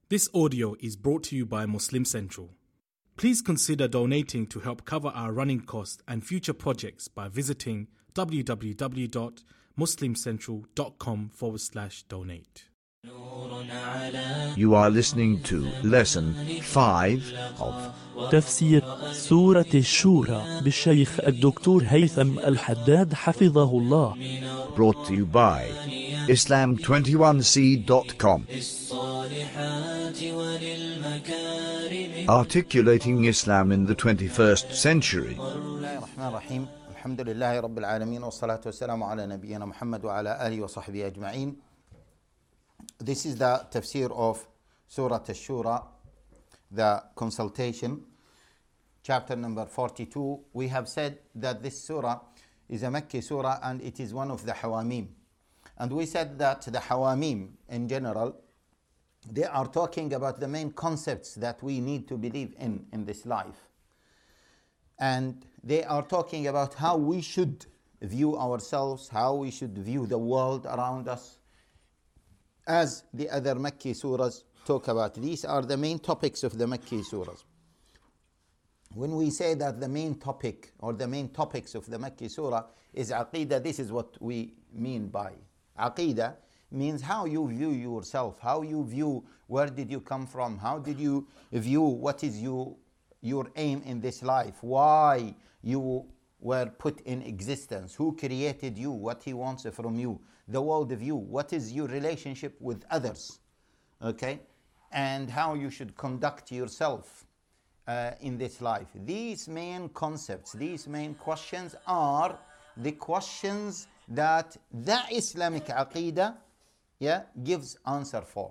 This audio is brought to you by Muslim Central. Please consider donating to help cover our running costs and future projects by visiting www.muslimcentral.com/donate. You are listening to Lesson 5 of تفسير سورة الشورى بالشيخ الدكتور هيثم الحداد حفظه الله. brought to you by Islam21c.com. Articulating Islam in the 21st century. الرحمن الرحيم الحمد لله رب العالمين والصلاة والسلام على نبينا محمد وعلى آله وصحبه أجمعين. This is the tafsir of Surah Ash-Shura, the consultation, chapter number 42. We have said that this surah is a Makki surah and it is one of the Hawamim. And we said that the Hawamim in general, they are talking about the main concepts that we need to believe in this life. And they are talking about how we should view ourselves, how we should view the world around us. As the other Makki surahs talk about, these are the main topics of the Makki surahs. When we say that the main topic or the main topics of the Makki surah is Aqidah, this is what we mean by Aqidah. Means how you view yourself, how you view where did you come from, how did you view what is your aim in this life, why you were put in existence, who created you, what he wants from you, the world view, what is your relationship with others, okay, and how you should conduct yourself in this life. These main concepts, these main questions are the questions that the Islamic Aqidah gives answer for.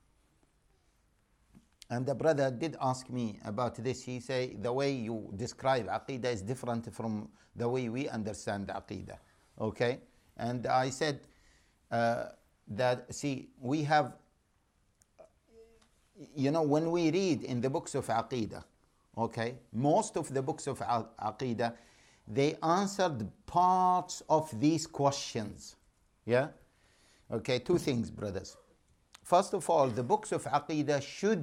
And the brother did ask me about this. He say the way you describe Aqidah is different from the way we understand Aqidah. Okay? And I said that, see, we have, when we read in the books of Aqidah, okay, most of the books of Aqidah, they answered parts of these questions. Yeah? Okay, two things, brothers. First of all, the books of Aqidah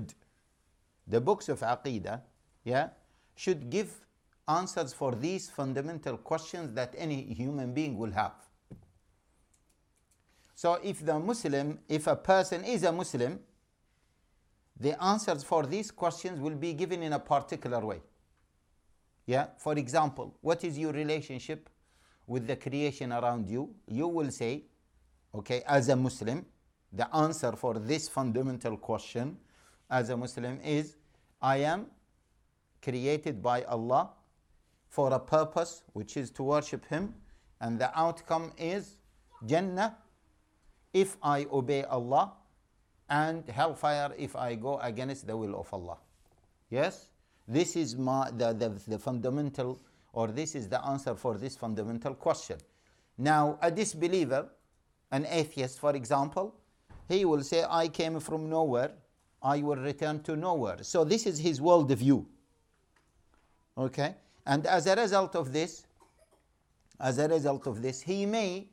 should give answers for these fundamental questions that any human being will have. So if a person is a Muslim, the answers for these questions will be given in a particular way. Yeah, for example, what is your relationship with the creation around you? You will say, okay, as a Muslim, the answer for this fundamental question as a Muslim is, I am created by Allah for a purpose, which is to worship Him, and the outcome is Jannah if I obey Allah, and hellfire if I go against the will of Allah. Yes? This is the fundamental, or this is the answer for this fundamental question. Now, a disbeliever, an atheist, for example, he will say, I came from nowhere, I will return to nowhere. So this is his world view. Okay? And as a result of this, he may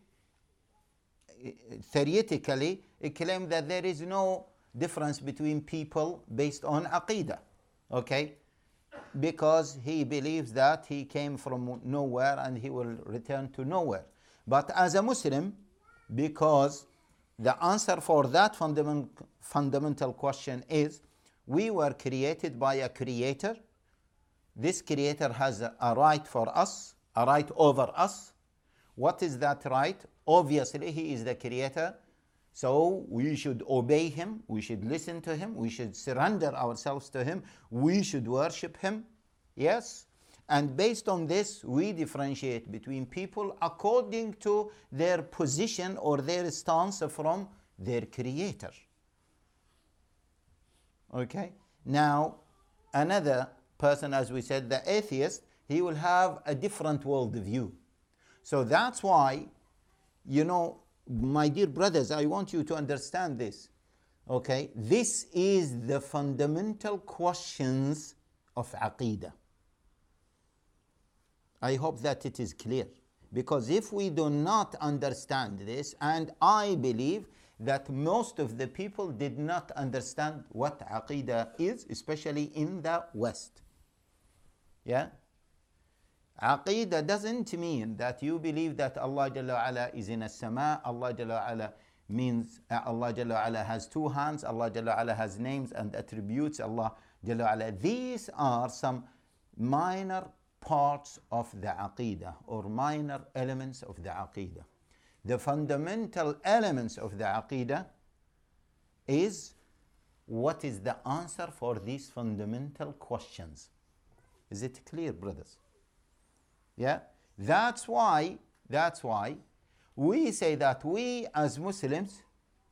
theoretically claim that there is no difference between people based on Aqidah. Okay? Because he believes that he came from nowhere and he will return to nowhere. But as a Muslim, because the answer for that fundamental question is, we were created by a creator. This creator has a right for us, a right over us. What is that right? Obviously, he is the creator. So we should obey him, we should listen to him, we should surrender ourselves to him, we should worship him. Yes? And based on this, we differentiate between people according to their position or their stance from their creator. Okay? Now, another person, as we said, the atheist, he will have a different world view. So that's why, my dear brothers, I want you to understand this. Okay? This is the fundamental questions of Aqidah. I hope that it is clear. Because if we do not understand this, and I believe that most of the people did not understand what Aqidah is, especially in the West. Yeah? Aqidah doesn't mean that you believe that Allah Jalla wa Ala is in as-sama. Allah Jalla wa Ala means Allah Jalla wa Ala has two hands. Allah Jalla wa Ala has names and attributes. Allah Jalla wa Ala. These are some minor parts of the Aqidah or minor elements of the Aqidah. The fundamental elements of the Aqidah is what is the answer for these fundamental questions. Is it clear, brothers? Yeah, that's why we say that we as Muslims,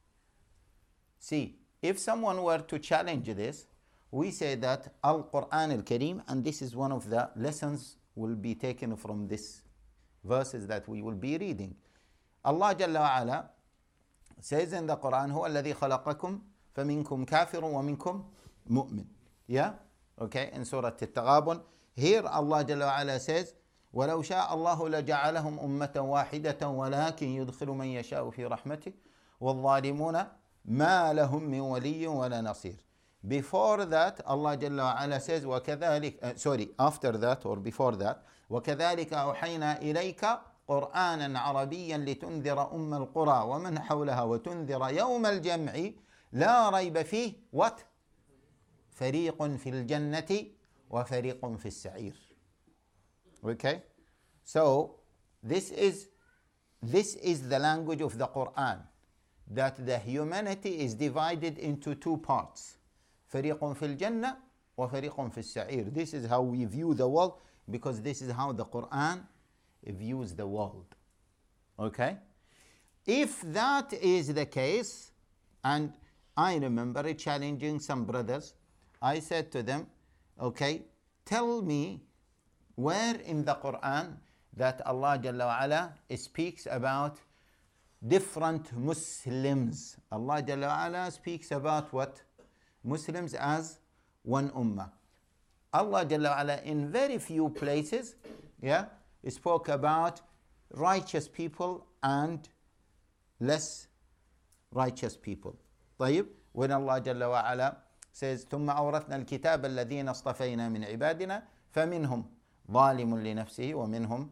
see, if someone were to challenge this, we say that Al-Quran Al-Kareem, and this is one of the lessons will be taken from this verses that we will be reading. Allah Jalla wa Ala says in the Quran, هو الذي خلقكم فمنكم كافر ومنكم مؤمن. Yeah, okay, in Surah At-Taghabun. Here Allah Jalla wa Ala says, ولو شاء الله لجعلهم أمة واحدة ولكن يدخل من يشاء في رحمته والظالمون ما لهم من ولي ولا نصير. Before that, Allah Jalla wa Ala says, وكذلك, after that or before that, وكذلك أوحينا إليك قرآنا عربيا لتنذر أم القرى ومن حولها وتنذر يوم الجمع لا ريب فيه what? فريق في الجنة وفريق في السعير. Okay, so this is the language of the Quran, that the humanity is divided into two parts. فريق في الجنة وفريق في السعير. This is how we view the world, because this is how the Quran views the world. Okay, if that is the case, and I remember challenging some brothers, I said to them, okay, tell me where in the Quran that Allah Jalla wa Ala speaks about different Muslims. Allah Jalla wa Ala speaks about what? Muslims as one ummah. Allah Jalla wa Ala in very few places, yeah, spoke about righteous people and less righteous people. طيب, when Allah Jalla wa Ala says ثم أورثنا الكتاب الذين اصطفينا من عبادنا فمنهم ظالم لنفسه ومنهم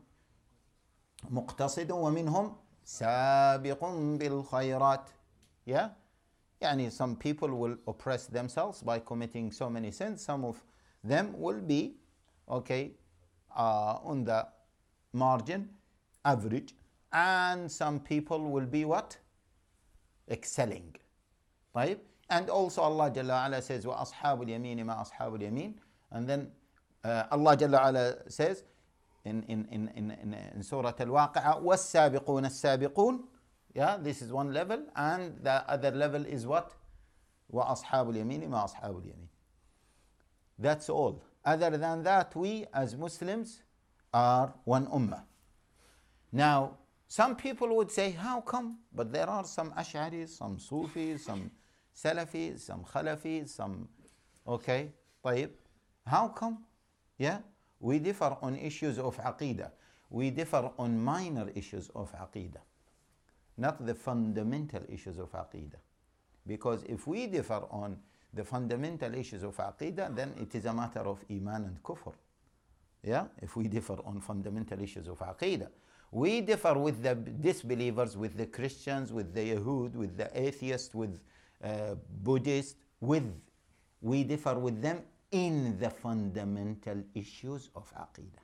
مقتصد ومنهم سابق بالخيرات. Yeah, يعني some people will oppress themselves by committing so many sins. Some of them will be okay on the margin, average, and some people will be what? Excelling. طيب, and also Allah Jalla wa Ala says وأصحاب اليمين ما أصحاب اليمين, and then Allah Jalla wa Ala says in Surah Al-Waqi'ah وَالسَّابِقُونَ السَّابِقُونَ. Yeah, this is one level, and the other level is what? وَأَصْحَابُ الْيَمِينِ مَا أَصْحَابُ الْيَمِينِ. That's all. Other than that, we as Muslims are one ummah. Now, some people would say, how come? But there are some Ash'aris, some Sufis, some Salafis, some Khalafis, some... Okay, طيب. How come? Yeah, we differ on issues of Aqidah. We differ on minor issues of Aqidah, not the fundamental issues of Aqidah. Because if we differ on the fundamental issues of Aqidah, then it is a matter of Iman and Kufr. Yeah, if we differ on fundamental issues of Aqidah. We differ with the disbelievers, with the Christians, with the Yahud, with the atheists, with Buddhists. We differ with them in the fundamental issues of Aqidah.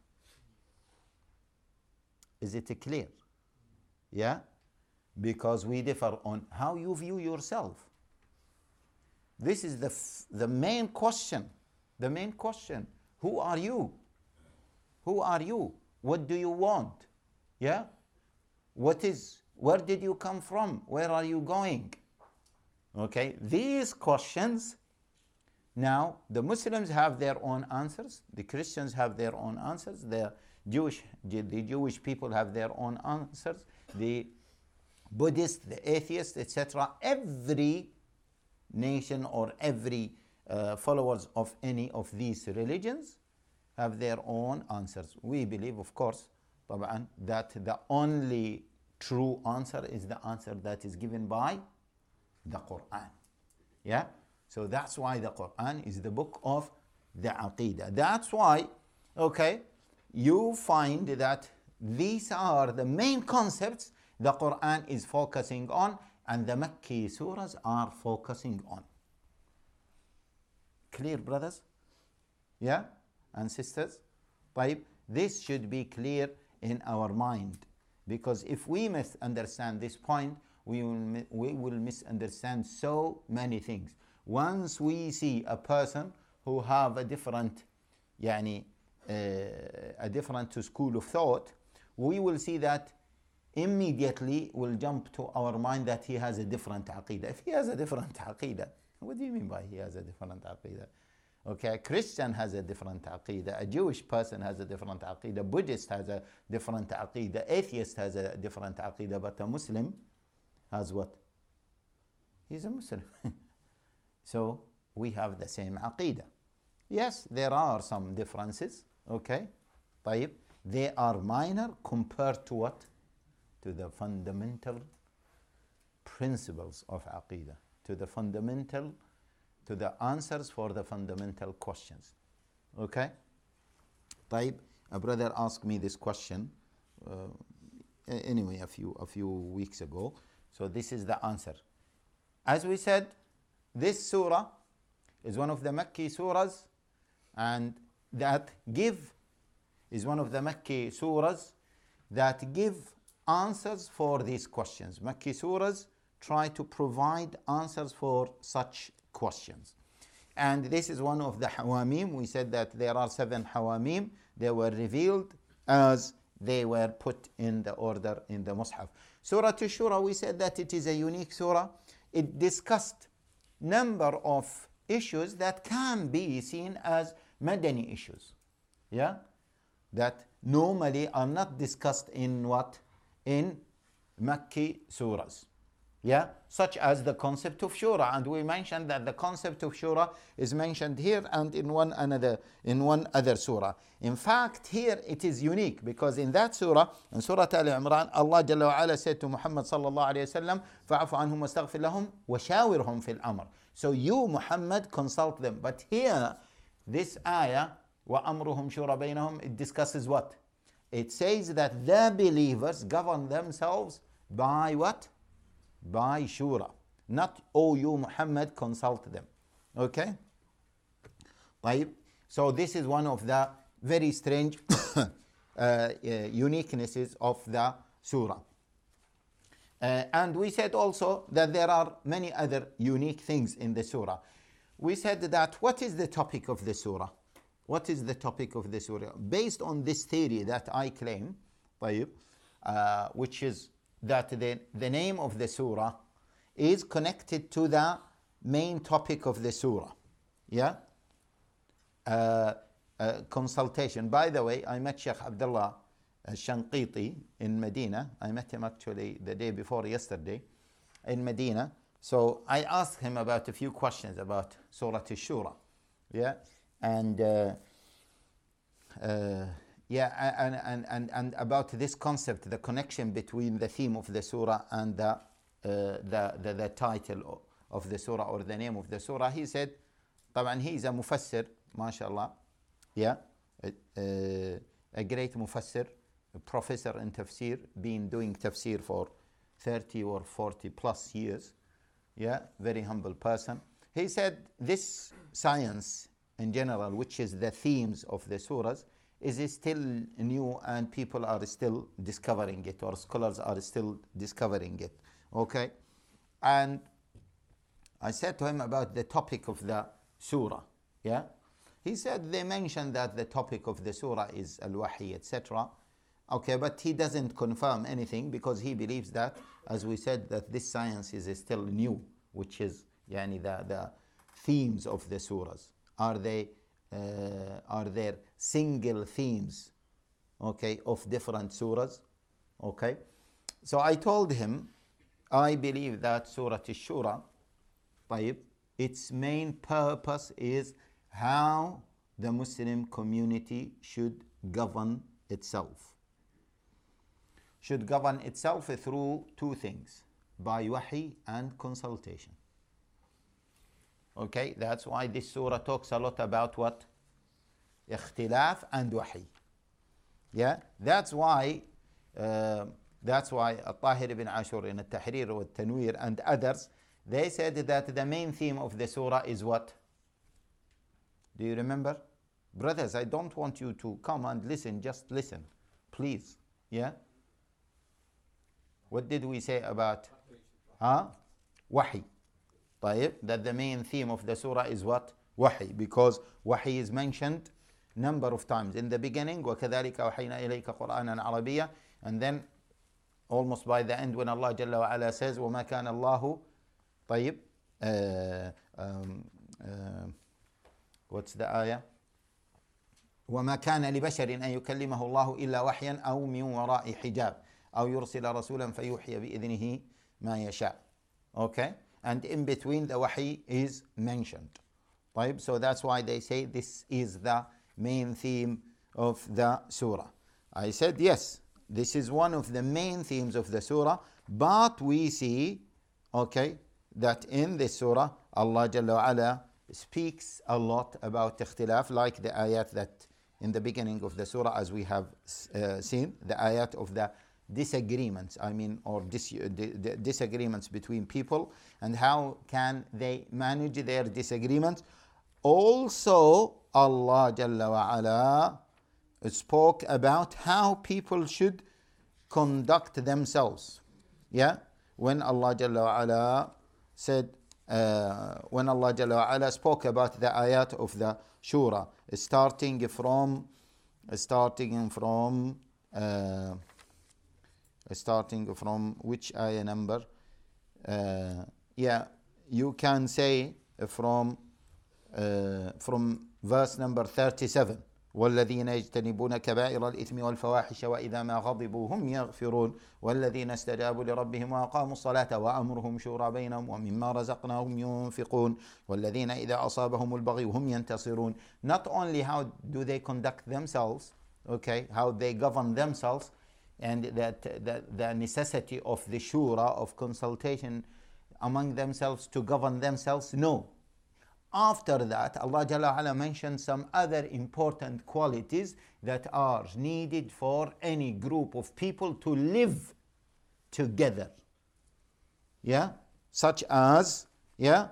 Is it clear? Yeah? Because we differ on how you view yourself. This is the main question. The main question. Who are you? Who are you? What do you want? Yeah? Where did you come from? Where are you going? Okay, these questions, now the Muslims have their own answers, the Christians have their own answers, the Jewish people have their own answers, the Buddhists, the atheists, etc. Every nation or every followers of any of these religions have their own answers. We believe, of course, that the only true answer is the answer that is given by the Quran. Yeah? So that's why the Quran is the book of the Aqidah. That's why, okay, you find that these are the main concepts the Quran is focusing on and the Makki surahs are focusing on. Clear, brothers? Yeah? And sisters? This should be clear in our mind, because if we misunderstand this point, we will misunderstand so many things. Once we see a person who have a different school of thought, we will see that immediately will jump to our mind that he has a different aqidah. If he has a different aqidah, what do you mean by he has a different aqidah? Okay, a Christian has a different aqidah, a Jewish person has a different aqidah, Buddhist has a different aqidah, atheist has a different aqidah, but a Muslim has what? He's a Muslim. So we have the same aqidah. Yes, there are some differences, okay? They are minor compared to what? To the fundamental principles of aqidah, to the answers for the fundamental questions. Okay? A brother asked me this question anyway a few weeks ago. So this is the answer. As we said, this surah is one of the Makki surahs, and is one of the Makki surahs that give answers for these questions. Makki surahs try to provide answers for such questions. And this is one of the hawamim. We said that there are 7 hawamim. They were revealed as they were put in the order in the Mus'haf. Surah Ash-Shura, we said that it is a unique surah. It discussed number of issues that can be seen as Madani issues. Yeah? That normally are not discussed in what? In Makki surahs. Yeah, such as the concept of shura, and we mentioned that the concept of shura is mentioned here and in one other surah. In fact, here it is unique because in that surah, in Surah Al-Imran, Allah Jalla wa Ala said to Muhammad sallallahu alayhi wa sallam, فَعْفُ عَنْهُمْ وَاسْتَغْفِرْ لَهُمْ وَشَاوِرْهُمْ فِي الْأَمْرِ. So you, Muhammad, consult them. But here, this ayah, وَأَمْرُهُمْ شُورَ بَيْنَهُمْ, it discusses what? It says that the believers govern themselves by what? By shura. Not, oh, you Muhammad, consult them. Okay? So this is one of the very strange uniquenesses of the surah. And we said also that there are many other unique things in the surah. We said that what is the topic of the surah? What is the topic of the surah? Based on this theory that I claim, which is that the name of the surah is connected to the main topic of the surah. Yeah? Consultation. By the way, I met Sheikh Abdullah Shanqiti in Medina. I met him actually the day before yesterday in Medina. So I asked him about a few questions about Surah Ash-Shura. Yeah? And and about this concept, the connection between the theme of the surah and the title of the surah or the name of the surah. He said, طبعا he is a mufassir, mashallah, yeah, a great mufassir, a professor in tafsir, been doing tafsir for 30 or 40 plus years, yeah, very humble person. He said this science in general, which is the themes of the surahs, is still new and people are still discovering it, or scholars are still discovering it. Okay? And I said to him about the topic of the surah. Yeah? He said they mentioned that the topic of the surah is al-wahi, etc. Okay, but he doesn't confirm anything because he believes that, as we said, that this science is still new, which is the themes of the surahs. Are there single themes, okay, of different surahs? Okay, so I told him I believe that Surah Ash-Shura, its main purpose is how the Muslim community should govern itself. Should govern itself through two things. by wahi and consultation. Okay, that's why this surah talks a lot about what? Ikhtilaf and wahi. Yeah, that's why Al-Tahir ibn Ashur in Al-Tahrir wa Tanwir and others, they said that the main theme of the surah is what? Do you remember? Brothers, I don't want you to come and listen, just listen, please. Yeah? What did we say about? Wahi. طيب, that the main theme of the surah is what? Wahi, because wahi is mentioned number of times in the beginning, وَكَذَلِكَ وَحَيْنَا إِلَيْكَ قُرْآنًا عَرَبِيًّا, and then almost by the end when Allah Jalla wa Ala says وَمَا كَانَ اللَّهُ طيب what's the ayah? وَمَا كَانَ لِبَشَرٍ أَن يُكَلِّمَهُ اللَّهُ إِلَّا وَحْيًا أَوْ مِنْ وَرَاءِ حِجَابٍ أَوْ يُرْسِلَ رَسُولًا فَيُوحِيَ بِإِذْنِهِ مَا يَشَاءُ. Okay, and in between the wahi is mentioned. طيب, so that's why they say this is the main theme of the surah. I said yes, this is one of the main themes of the surah, but we see, okay, that in this surah Allah Jalla wa Ala speaks a lot about ikhtilaf, like the ayat that in the beginning of the surah, as we have seen, the ayat of the disagreements, or disagreements between people and how can they manage their disagreements. Also, Allah Jalla wa Ala spoke about how people should conduct themselves. Yeah, when Allah Jalla wa Ala said, when Allah Jalla wa Ala spoke about the ayat of the Shura, starting from which ayah number? Yeah, you can say from verse number 37. والذين يجتنبون كبائر الإثم والفواحش وإذا ما غضبوا هم يغفرون والذين استجابوا لربهم وأقاموا الصلاة وأمرهم شورى بينهم ومما رزقناهم ينفقون والذين إذا أصابهم البغي هم ينتصرون. Not only how do they conduct themselves, okay, how they govern themselves, and that the necessity of the shura, of consultation among themselves to govern themselves. No. After that, Allah Jalla wa Ala mentioned some other important qualities that are needed for any group of people to live together. Yeah, such as, yeah,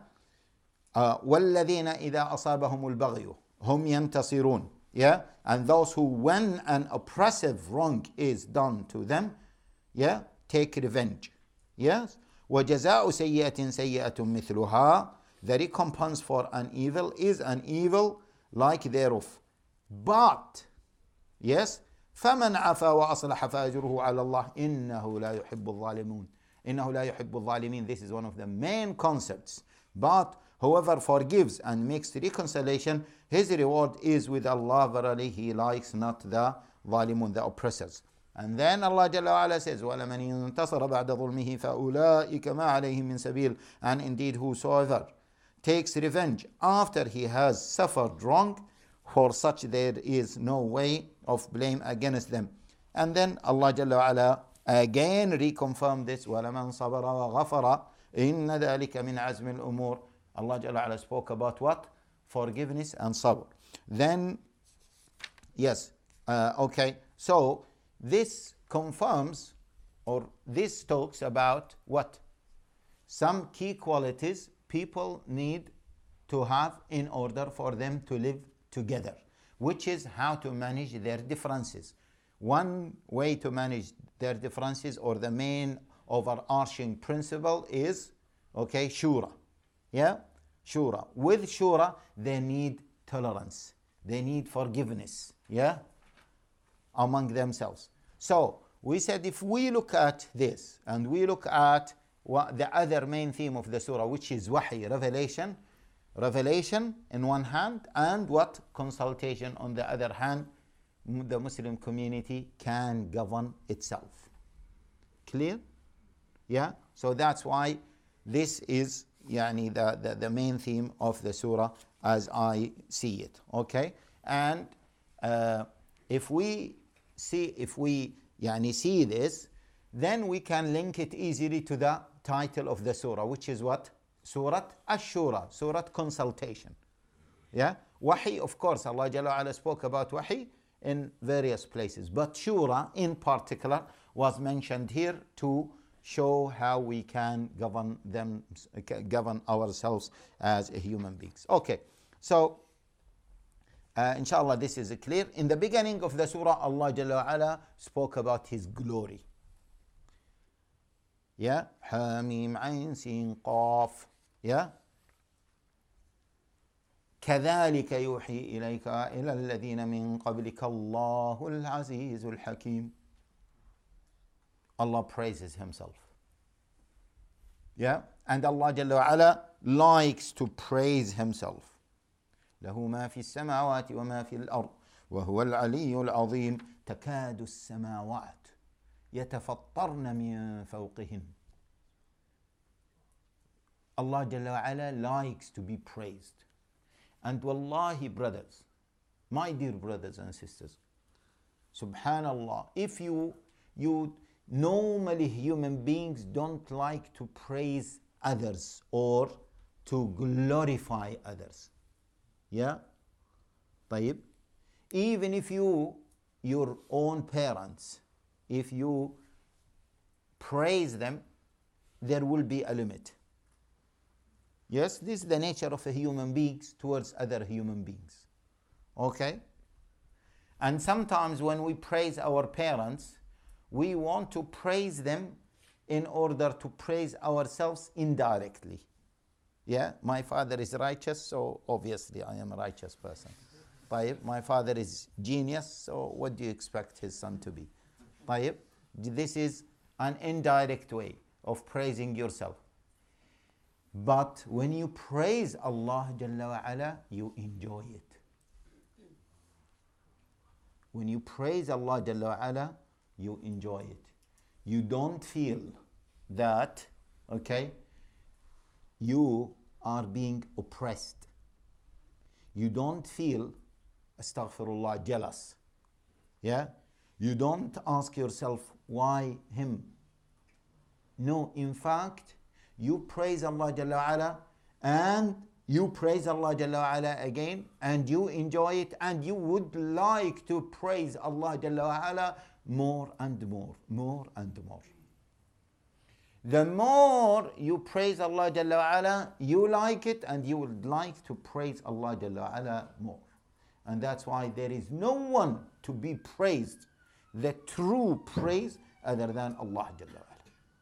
وَالَّذِينَ إِذَا أَصَابَهُمُ الْبَغْيُ هُمْ يَنْتَصِرُونَ. Yeah, and those who, when an oppressive wrong is done to them, yeah, take revenge. Yes, وَجَزَاءُ سَيِّئَةٍ سَيِّئَةٌ مِثْلُهَا. The recompense for an evil is an evil like thereof. But, yes, فَمَنْ عَفَى وَأَصْلَحَ فَأَجْرُهُ عَلَى اللَّهِ إِنَّهُ لَا يُحِبُّ الظَّالِمِينَ. إِنَّهُ لَا يُحِبُّ الظَّالِمِينَ. This is one of the main concepts. But whoever forgives and makes reconciliation, his reward is with Allah. Verily, He likes not the ظالمون, the oppressors. And then Allah Jalla wa Ala says, وَلَمَنْ يُنْتَصَرَ بَعْدَ ظُلْمِهِ فَأُولَٰئِكَ مَا عَلَيْهِم مِّن سَبِيلٍ. And indeed, whosoever takes revenge after he has suffered wrong, for such there is no way of blame against them. And then Allah Jalla wa Ala again reconfirmed this, وَلَمَنْ صَبَرَ وَغَفَرَ إِنَّ ذَلِكَ مِنْ عَزْمِ الْأُمُورِ. Allah Jalla wa Ala spoke about what? Forgiveness and sabr. Then, yes, okay, so this confirms, or this talks about what? Some key qualities people need to have in order for them to live together, which is how to manage their differences. One way to manage their differences, or the main overarching principle, is, okay, shura. Yeah, shura. With shura, they need tolerance, they need forgiveness, yeah, among themselves. So we said, if we look at this and we look at the other main theme of the surah, which is wahi, revelation in one hand, and what? Consultation on the other hand, the Muslim community can govern itself. Clear? Yeah, so that's why this is the main theme of the surah as I see it. Okay, and if we see this, then we can link it easily to the title of the surah, which is what? Surah Ash-Shura, Surah Consultation. Yeah? Wahi, of course, Allah Jalla wa Ala spoke about Wahi in various places. But Shura in particular was mentioned here to show how we can govern ourselves as human beings. Okay, so inshallah this is clear. In the beginning of the surah, Allah Jalla wa Ala spoke about His glory. Yeah, Hamim Ain Sin Qaf. Yeah, كذلك يوحي إليك إلى الذين من قبلك الله العزيز الحكيم. Allah praises Himself. Yeah, and Allah Jalla wa Ala likes to praise Himself. له ما في السماوات وما في الأرض وهو العلي العظيم تكاد السماوات يتفطرن من فوقهن. Allah Jalla wa Ala likes to be praised. And wallahi, brothers, my dear brothers and sisters, subhanallah, if you normally human beings don't like to praise others or to glorify others. Yeah? طيب. Even if your own parents, if you praise them, there will be a limit. Yes, this is the nature of a human beings towards other human beings. Okay? And sometimes when we praise our parents, we want to praise them in order to praise ourselves indirectly. Yeah, my father is righteous, so obviously I am a righteous person. My father is genius, so what do you expect his son to be? This is an indirect way of praising yourself. But when you praise Allah Jalla wa Ala, you enjoy it. When you praise Allah Jalla wa Ala, you enjoy it. You don't feel that, okay, you are being oppressed. You don't feel, astaghfirullah, jealous. Yeah? You don't ask yourself, why him? No, in fact, you praise Allah Jalla wa Ala and you praise Allah Jalla wa Ala again and you enjoy it and you would like to praise Allah Jalla wa Ala more and more, more and more. The more you praise Allah Jalla wa Ala, you like it and you would like to praise Allah Jalla wa Ala more. And that's why there is no one to be praised, the true praise, other than Allah Jalla wa Ala.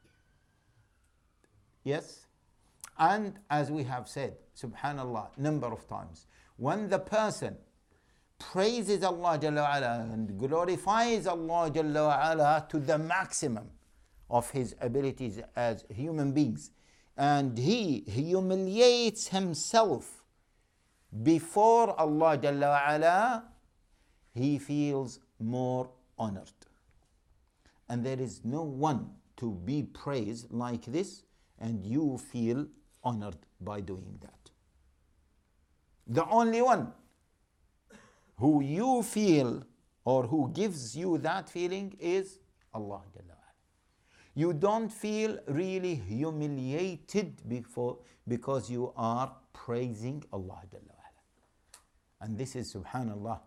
Yes? And as we have said, subhanallah, number of times, when the person praises Allah Jalla wa Ala and glorifies Allah Jalla wa Ala to the maximum of his abilities as human beings, and he humiliates himself before Allah Jalla wa Ala, he feels more honored. And there is no one to be praised like this, and you feel honored by doing that. The only one who you feel or who gives you that feeling is Allah Jalla wa Ala. You don't feel really humiliated because you are praising Allah Jalla wa Ala. And this is, subhanallah,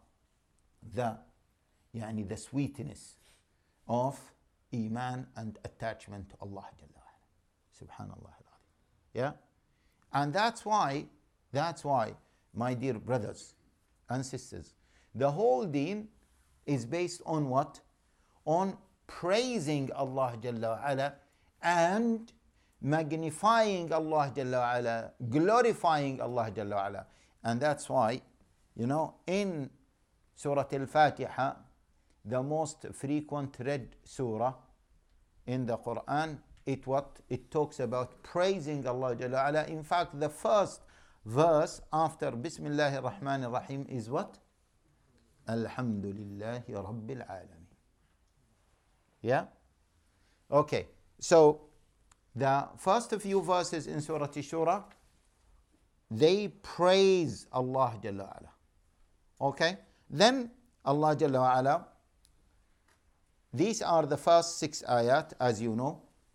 the sweetness of iman and attachment to Allah Jalla wa Ala. Subhanallah. Yeah? And that's why, my dear brothers and sisters, the whole deen is based on what? On praising Allah Jalla wa Ala and magnifying Allah Jalla wa Ala, glorifying Allah Jalla wa Ala. And that's why, in Surah Al-Fatiha, the most frequent read surah in the Quran, it talks about praising Allah Jalla wa Ala. In fact, the first verse after Bismillahir Rahmanir Rahim is what? Alhamdulillahi Rabbil Alameen. Yeah? Okay. So, the first few verses in Surah Shura, they praise Allah Jalla wa Ala. Okay? Then Allah Jalla wa Ala, these are the first 6 ayat, as you know.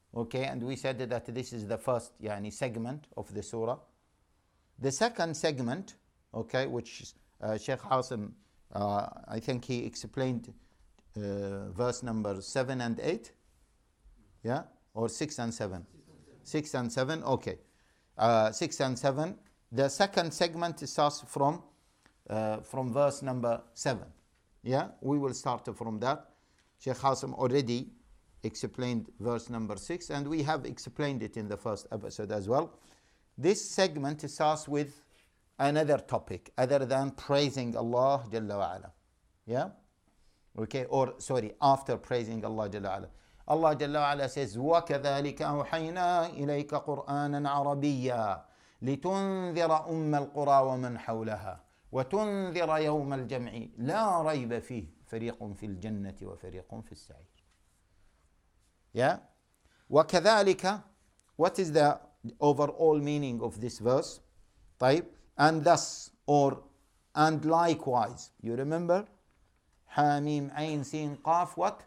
Okay, and we said that this is the first segment of the surah. The second segment, okay, which Sheikh Hasim, I think he explained verse number 7 and 8, yeah, or 6 and 7. 6 and 7, okay. 6 and 7. The second segment starts from verse number 7. Yeah, we will start from that. Sheikh Hasim already explained verse number 6, and we have explained it in the first episode as well. This segment starts with another topic other than praising Allah Jalla wa Ala. Yeah? Okay, or sorry, after praising Allah Jalla wa Ala. Allah Jalla wa Ala says, وَكَذَلِكَ أَوْحَيْنَا إِلَيْكَ قُرْآنًا عَرَبِيًّا لِتُنذِرَ أُمَّ الْقُرَى وَمَنْ حَوْلَهَا وَتُنذِرَ يَوْمَ الْجَمْعِ لَا رَيْبَ فِيهِ فَرِيقٌ فِي الْجَنَّةِ وَفَرِيقٌ فِي السَّعِيرِ. Yeah? وَكَذَلِكَ, what is the overall meaning of this verse? طيب, and thus, or and likewise. You remember? حاميم عين سين قاف, what?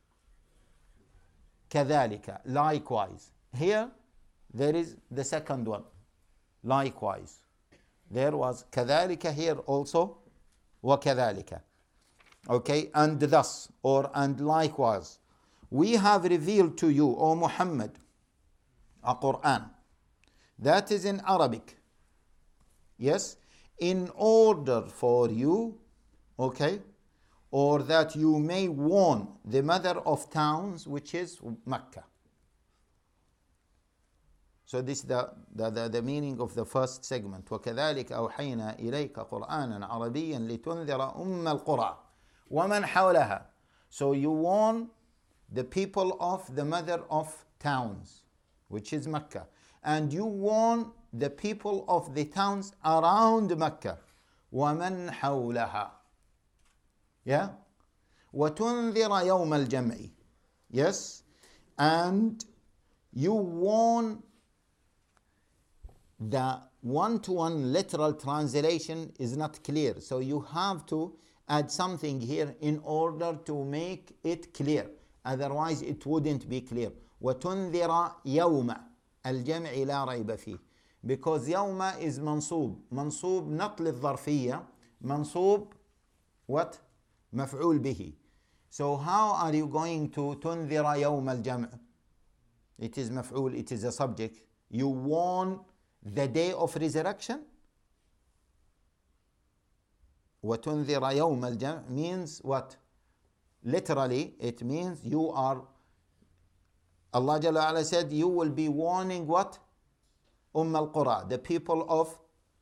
كذلك, likewise. Here, there is the second one. Likewise. There was كذلك, here also وكذلك. Okay, and thus, or and likewise. We have revealed to you, O Muhammad, a Quran that is in Arabic. Yes, in order for you, okay, or that you may warn the mother of towns, which is Mecca. So this is the meaning of the first segment. وَكَذَلِكَ أَوْحَيْنَا إِلَيْكَ قُرْآنًا عَرَبِيًّا لِتُنذِرَ أُمَّ الْقُرَى وَمَنْ حَوْلَهَا. So you warn the people of the mother of towns, which is Mecca. And you warn the people of the towns around Mecca. وَمَنْ حَوْلَهَا. Yeah? وَتُنذِرَ يَوْمَ الْجَمْعِ. Yes? And you warn. The one-to-one literal translation is not clear. So you have to add something here in order to make it clear. Otherwise it wouldn't be clear. وَتُنذِرَ يَوْمَ الْجَمْعِ لَا رَيْبَ فِيهِ. Because يوم is منصوب. منصوب not للظرفية. منصوب what? مفعول به. So how are you going to تنذر يوم الجمع? It is مفعول, it is a subject. You warn the day of resurrection. وَتُنذِرَ يَوْمَ الْجَمْعِ means what? Literally, it means you are, Allah Jalla wa Ala said, you will be warning what? al-Qura, the people of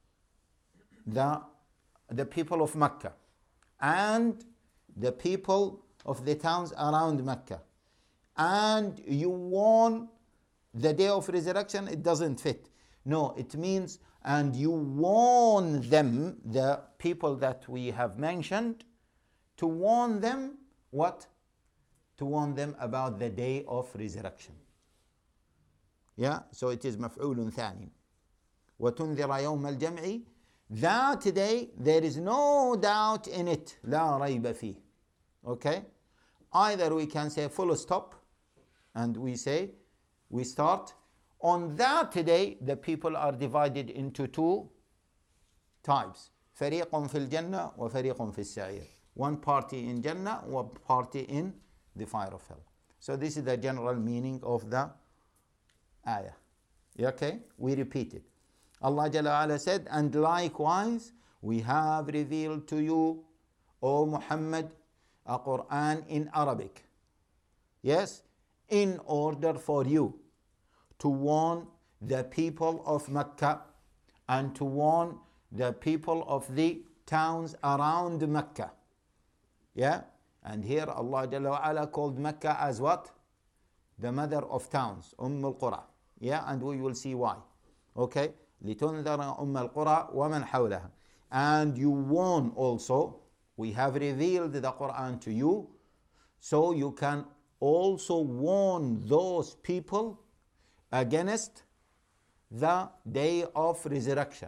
the people of Mecca, and the people of the towns around Mecca. And you warn the day of resurrection, it doesn't fit. No, it means, and you warn them, the people that we have mentioned, to warn them what? To warn them about the day of resurrection. Yeah, so it is مفعول ثاني. وتنذر يوم الجمع. That day, there is no doubt in it. لا ريب فيه. Okay? Either we can say full stop, and we start. On that day, the people are divided into two types. فريق في الجنة وفريق في السعير. One party in Jannah, one party in the fire of hell. So this is the general meaning of the ayah. Okay? We repeat it. Allah Jalla wa Ala said, and likewise, we have revealed to you, O Muhammad, a Quran in Arabic. Yes? In order for you to warn the people of Mecca and to warn the people of the towns around Mecca. Yeah? And here Allah Jalla wa Ala called Mecca as what? The mother of towns, al-Qura. Yeah? And we will see why. Okay? لِتُنذَرَ الْقُرَى وَمَنْ حَوْلَهَا. And you warn also, we have revealed the Quran to you, so you can also warn those people against the day of resurrection.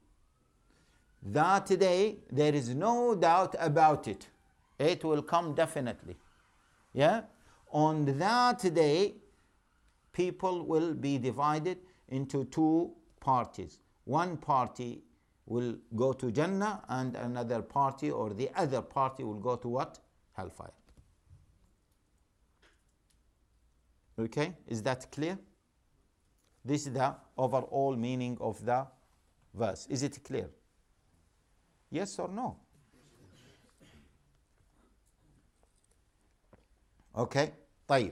That day, there is no doubt about it. It will come definitely. Yeah? On that day, people will be divided into two parties. One party will go to Jannah and another party, or the other party, will go to what? Hellfire. Okay, is that clear? This is the overall meaning of the verse. Is it clear? Yes or no? Okay, طيب.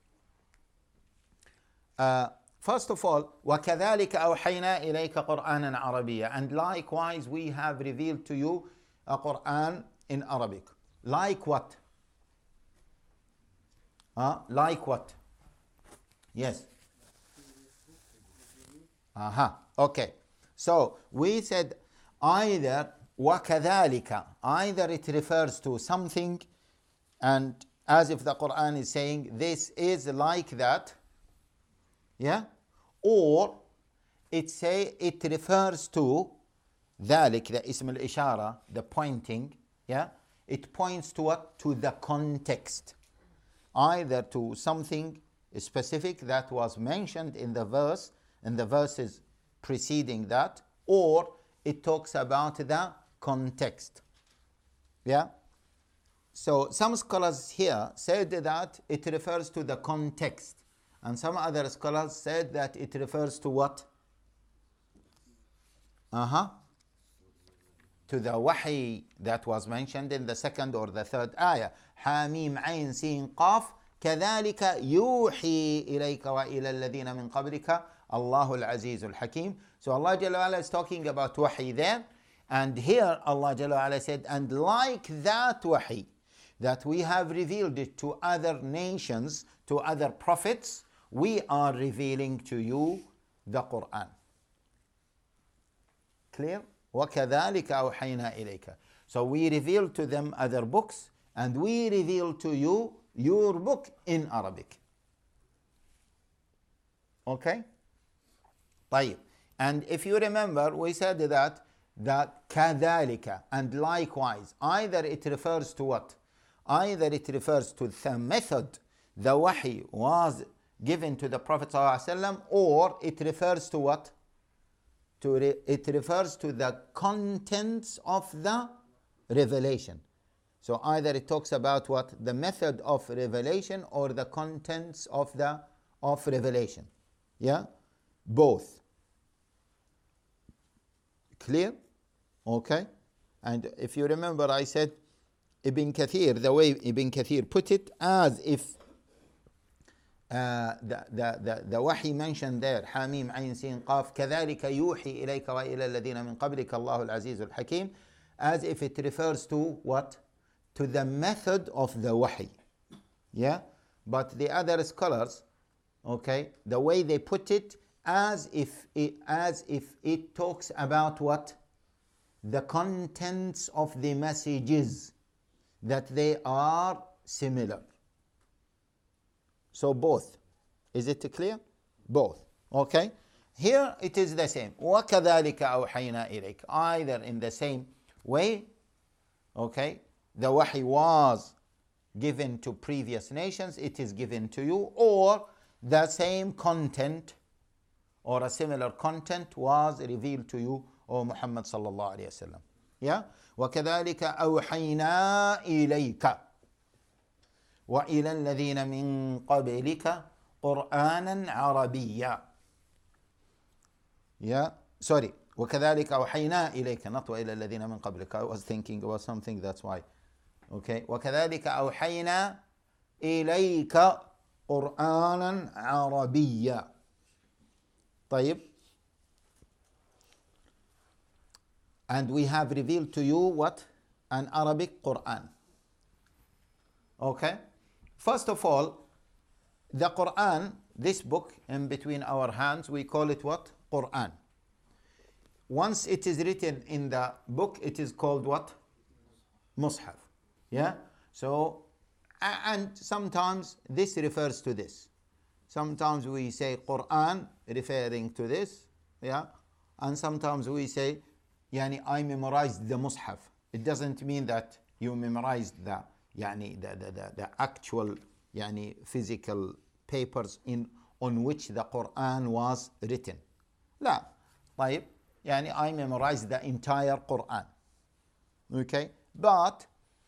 First of all, وَكَذَلِكَ أَوْحَيْنَا إِلَيْكَ قُرْآنًا عَرَبِيًّا, and likewise we have revealed to you a Quran in Arabic. Like what? Like what? Yes. Okay. So we said either وَكَذَلِكَ, either it refers to something, and as if the Quran is saying this is like that, yeah, or it refers to ذلك, the ism al-ishara, the pointing, yeah, it points to what? To the context, either to something specific that was mentioned in the verse, in the verses preceding that, or it talks about the context. Yeah. So some scholars here said that it refers to the context, and some other scholars said that it refers to what? To the wahi that was mentioned in the second or the third ayah. حاميم عين سين قاف كذلك يوحي إليك وإلى الذين من قبلك الله العزيز الحكيم. So Allah Jalla wa Ala is talking about wahi there, and here Allah Jalla wa Ala said, and like that wahi that we have revealed it to other nations, to other prophets, we are revealing to you the Quran. Clear? وَكَذَلِكَ أَوْحَيْنَا إِلَيْكَ. So we reveal to them other books, and we reveal to you your book in Arabic. Okay? طيب. And if you remember, we said that كَذَلِكَ and likewise, either it refers to what? Either it refers to the method the wahi was given to the Prophet ﷺ, or it refers to what? It refers to the contents of the revelation. So either it talks about what? The method of revelation, or the contents of revelation. Yeah? Both. Clear? Okay? And if you remember, I said Ibn Kathir, the way Ibn Kathir put it, as if the wahi mentioned there, حاميم عين سين قاف كذلك يوحي إليك وإلى الذين من قبلك الله العزيز الحكيم, as if it refers to what? To the method of the wahi. Yeah? But the other scholars, okay, the way they put it, as if it talks about what? The contents of the messages, that they are similar. So both. Is it clear? Both. Okay? Here it is the same. وَكَذَلِكَ أَوْحَيْنَا إِلَيْكَ. Either in the same way, okay, the wahi was given to previous nations, it is given to you, or the same content or a similar content was revealed to you, O Muhammad sallallahu alayhi wa sallam. Yeah? وَكَذَلِكَ أَوْحَيْنَا إِلَيْكَ وَإِلَى الَّذِينَ مِن قَبْلِكَ قُرْآنًا عَرَبِيًّا. Yeah, sorry. وَكَذَلِكَ أَوْحَيْنَا إِلَيْكَ, not وَإِلَى الَّذِينَ مِن قَبْلِكَ. I was thinking about something, that's why. Okay. وَكَذَلِكَ أَوْحَيْنَا إِلَيْكَ قُرْآنًا عَرَبِيًّا. طيب. And we have revealed to you what? An Arabic Quran. Okay. First of all, the Quran, this book in between our hands, we call it what? Quran. Once it is written in the book, it is called what? Mus'haf. Yeah? So, and sometimes this refers to this. Sometimes we say Quran referring to this. Yeah? And sometimes we say, yani, I memorized the Mus'haf. It doesn't mean that you memorized the actual physical papers in on which the Quran was written. لا. طيب. يعني I memorized the entire Quran. Okay. But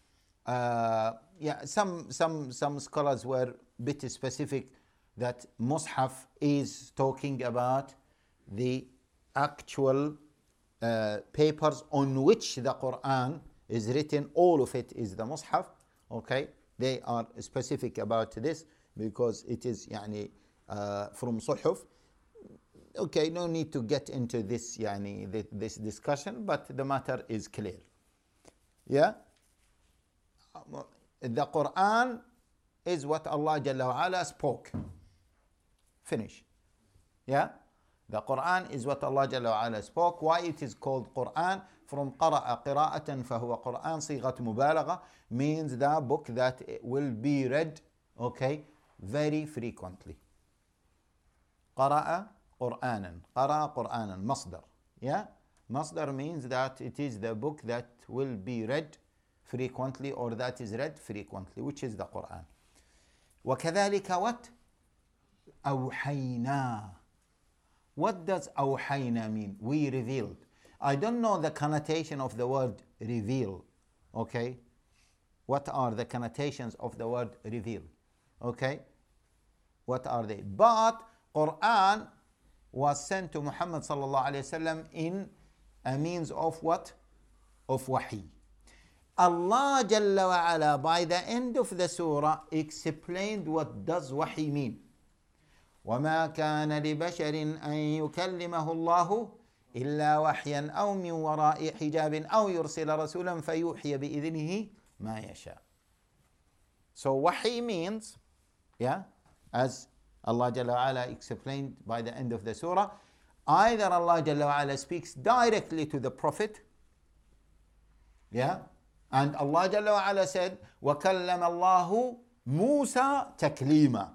some scholars were a bit specific that Mus'haf is talking about the actual papers on which the Quran is written. All of it is the Mus'haf. Okay, they are specific about this because it is يعني from Suhuf. Okay, no need to get into this يعني this discussion, but the matter is clear. Yeah, the Quran is what Allah Jalla wa Ala spoke. Finish. Yeah, the Quran is what Allah Jalla wa Ala spoke. Why it is called Quran? From قرأ قراءة فهو قرآن, صيغة مبالغة, means the book that will be read, okay, very frequently. قرأ قرآنا, قرأ قرآنا, مصدر. Yeah, مصدر means that it is the book that will be read frequently or that is read frequently, which is the Quran. وكذلك what? أوحينا. What does أوحينا mean? We revealed. I don't know the connotation of the word reveal. Okay, what are the connotations of the word reveal? Okay, what are they? But Quran was sent to Muhammad sallallahu alaihi wasallam in a means of what? Of wahi. Allah Jalla wa Ala by the end of the surah explained what does wahi mean. وما كان لبشر أن يكلمه الله إلا وحيا أو من وراء حجاب أو يرسل رسولا فيوحي بإذنه ما يشاء. So wahi means, yeah, as Allah Jalla wa Ala explained by the end of the surah, either Allah Jalla wa Ala speaks directly to the Prophet, yeah, and Allah Jalla wa Ala said, وَكَلَّمَ اللَّهُ مُوسَى تَكْلِيمًا.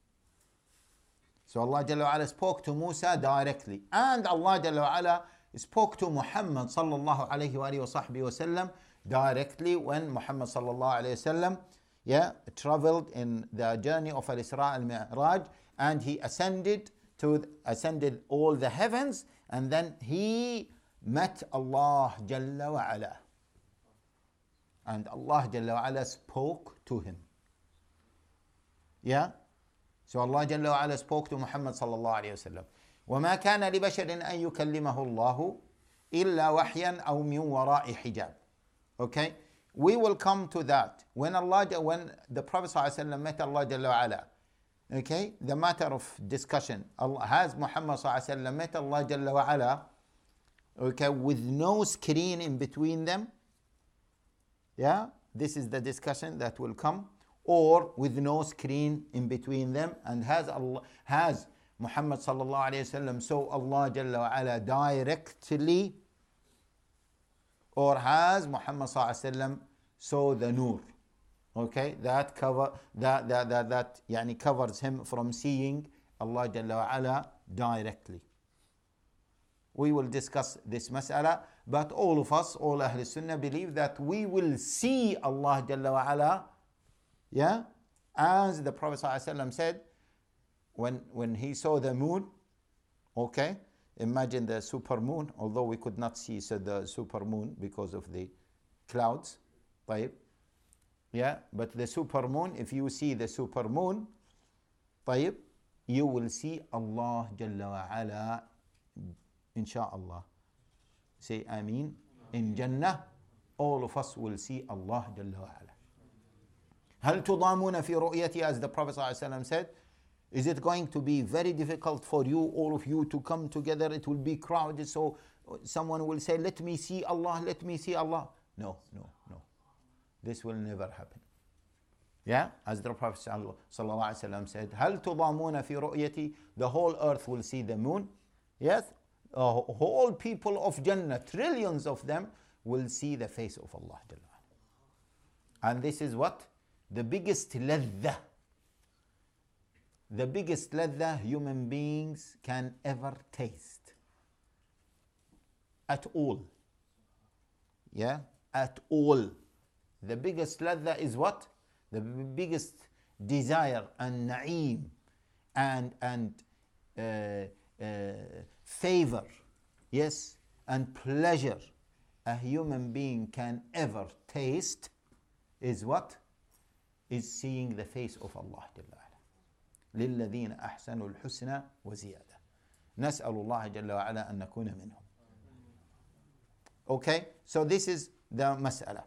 So Allah Jalla wa Ala spoke to Musa directly, and Allah Jalla wa Ala spoke to Muhammad sallallahu alayhi wa sahbihi wasallam directly when Muhammad sallallahu alayhi wasallam, yeah, traveled in the journey of Al-Isra al-Mi'raj, and he ascended all the heavens, and then he met Allah Jalla wa Ala, and Allah Jalla wa Ala spoke to him. Yeah. So Allah Jalla wa Ala spoke to Muhammad sallallahu alayhi wa sallam. وَمَا كَانَ لِبَشَرٍ أَن يُكَلِّمَهُ اللَّهُ إِلَّا وَحْيًا أَوْ مِنْ وَرَاءِ حِجَابٍ. Okay, we will come to that when the Prophet sallallahu alayhi wa sallam met Allah Jalla wa Ala. Okay, the matter of discussion. Has Muhammad sallallahu alayhi wa sallam met Allah Jalla wa Ala, okay, with no screen in between them? Yeah, this is the discussion that will come. Or with no screen in between them, and has Muhammad sallallahu alayhi wasallam saw Allah Jalla wa Ala directly, or has Muhammad sallallahu alayhi wasallam saw the nur? Okay, that covers him from seeing Allah Jalla wa Ala directly. We will discuss this mas'ala, but all of us, all Ahl Sunnah, believe that we will see Allah Jalla wa Ala. Yeah, as the Prophet ﷺ said, when he saw the moon, okay, imagine the super moon, although we could not see the super moon because of the clouds, طيب, yeah, but the super moon, if you see the super moon, طيب, you will see Allah Jalla wa Ala, insha'Allah. Say Ameen. In Jannah, all of us will see Allah Jalla wa Ala. هل تضامون في رؤيتي, as the Prophet ﷺ said, is it going to be very difficult for you, all of you, to come together? It will be crowded, so someone will say, let me see Allah, let me see Allah. No. This will never happen. Yeah, as the Prophet ﷺ said, هل تضامون في رؤيتي, the whole earth will see the moon. Yes, whole people of Jannah, trillions of them, will see the face of Allah. And this is what? The biggest ladha human beings can ever taste. At all. Yeah, at all. The biggest ladha is what? The biggest desire and na'im favor, yes, and pleasure a human being can ever taste is what? Is seeing the face of Allah جل وعلا. للذين أحسنوا الحسنى وزيادة. نسأل الله جل وعلا أن نكون منهم. Okay, so this is the mas'ala.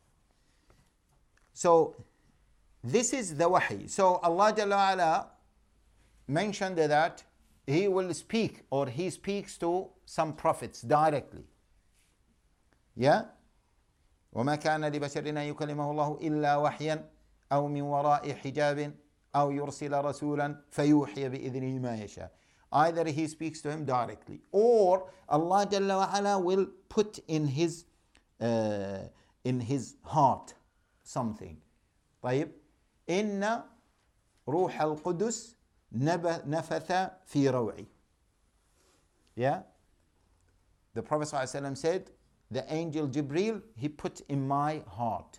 So this is the wahi. So Allah Jalla wa ala mentioned that He will speak, or He speaks to some prophets directly. Yeah? وما كان لبشر أن يكلمه الله إلا وحيا أو من وراء حجاب أو يرسل رسولا فيوحي بإذنه ما يشاء. Either He speaks to him directly, or Allah Jalla wa ala will put in his heart something. طيب إن روح القدس نفث في روعي. Yeah? The Prophet ﷺ said, the angel Jibreel, he put in my heart.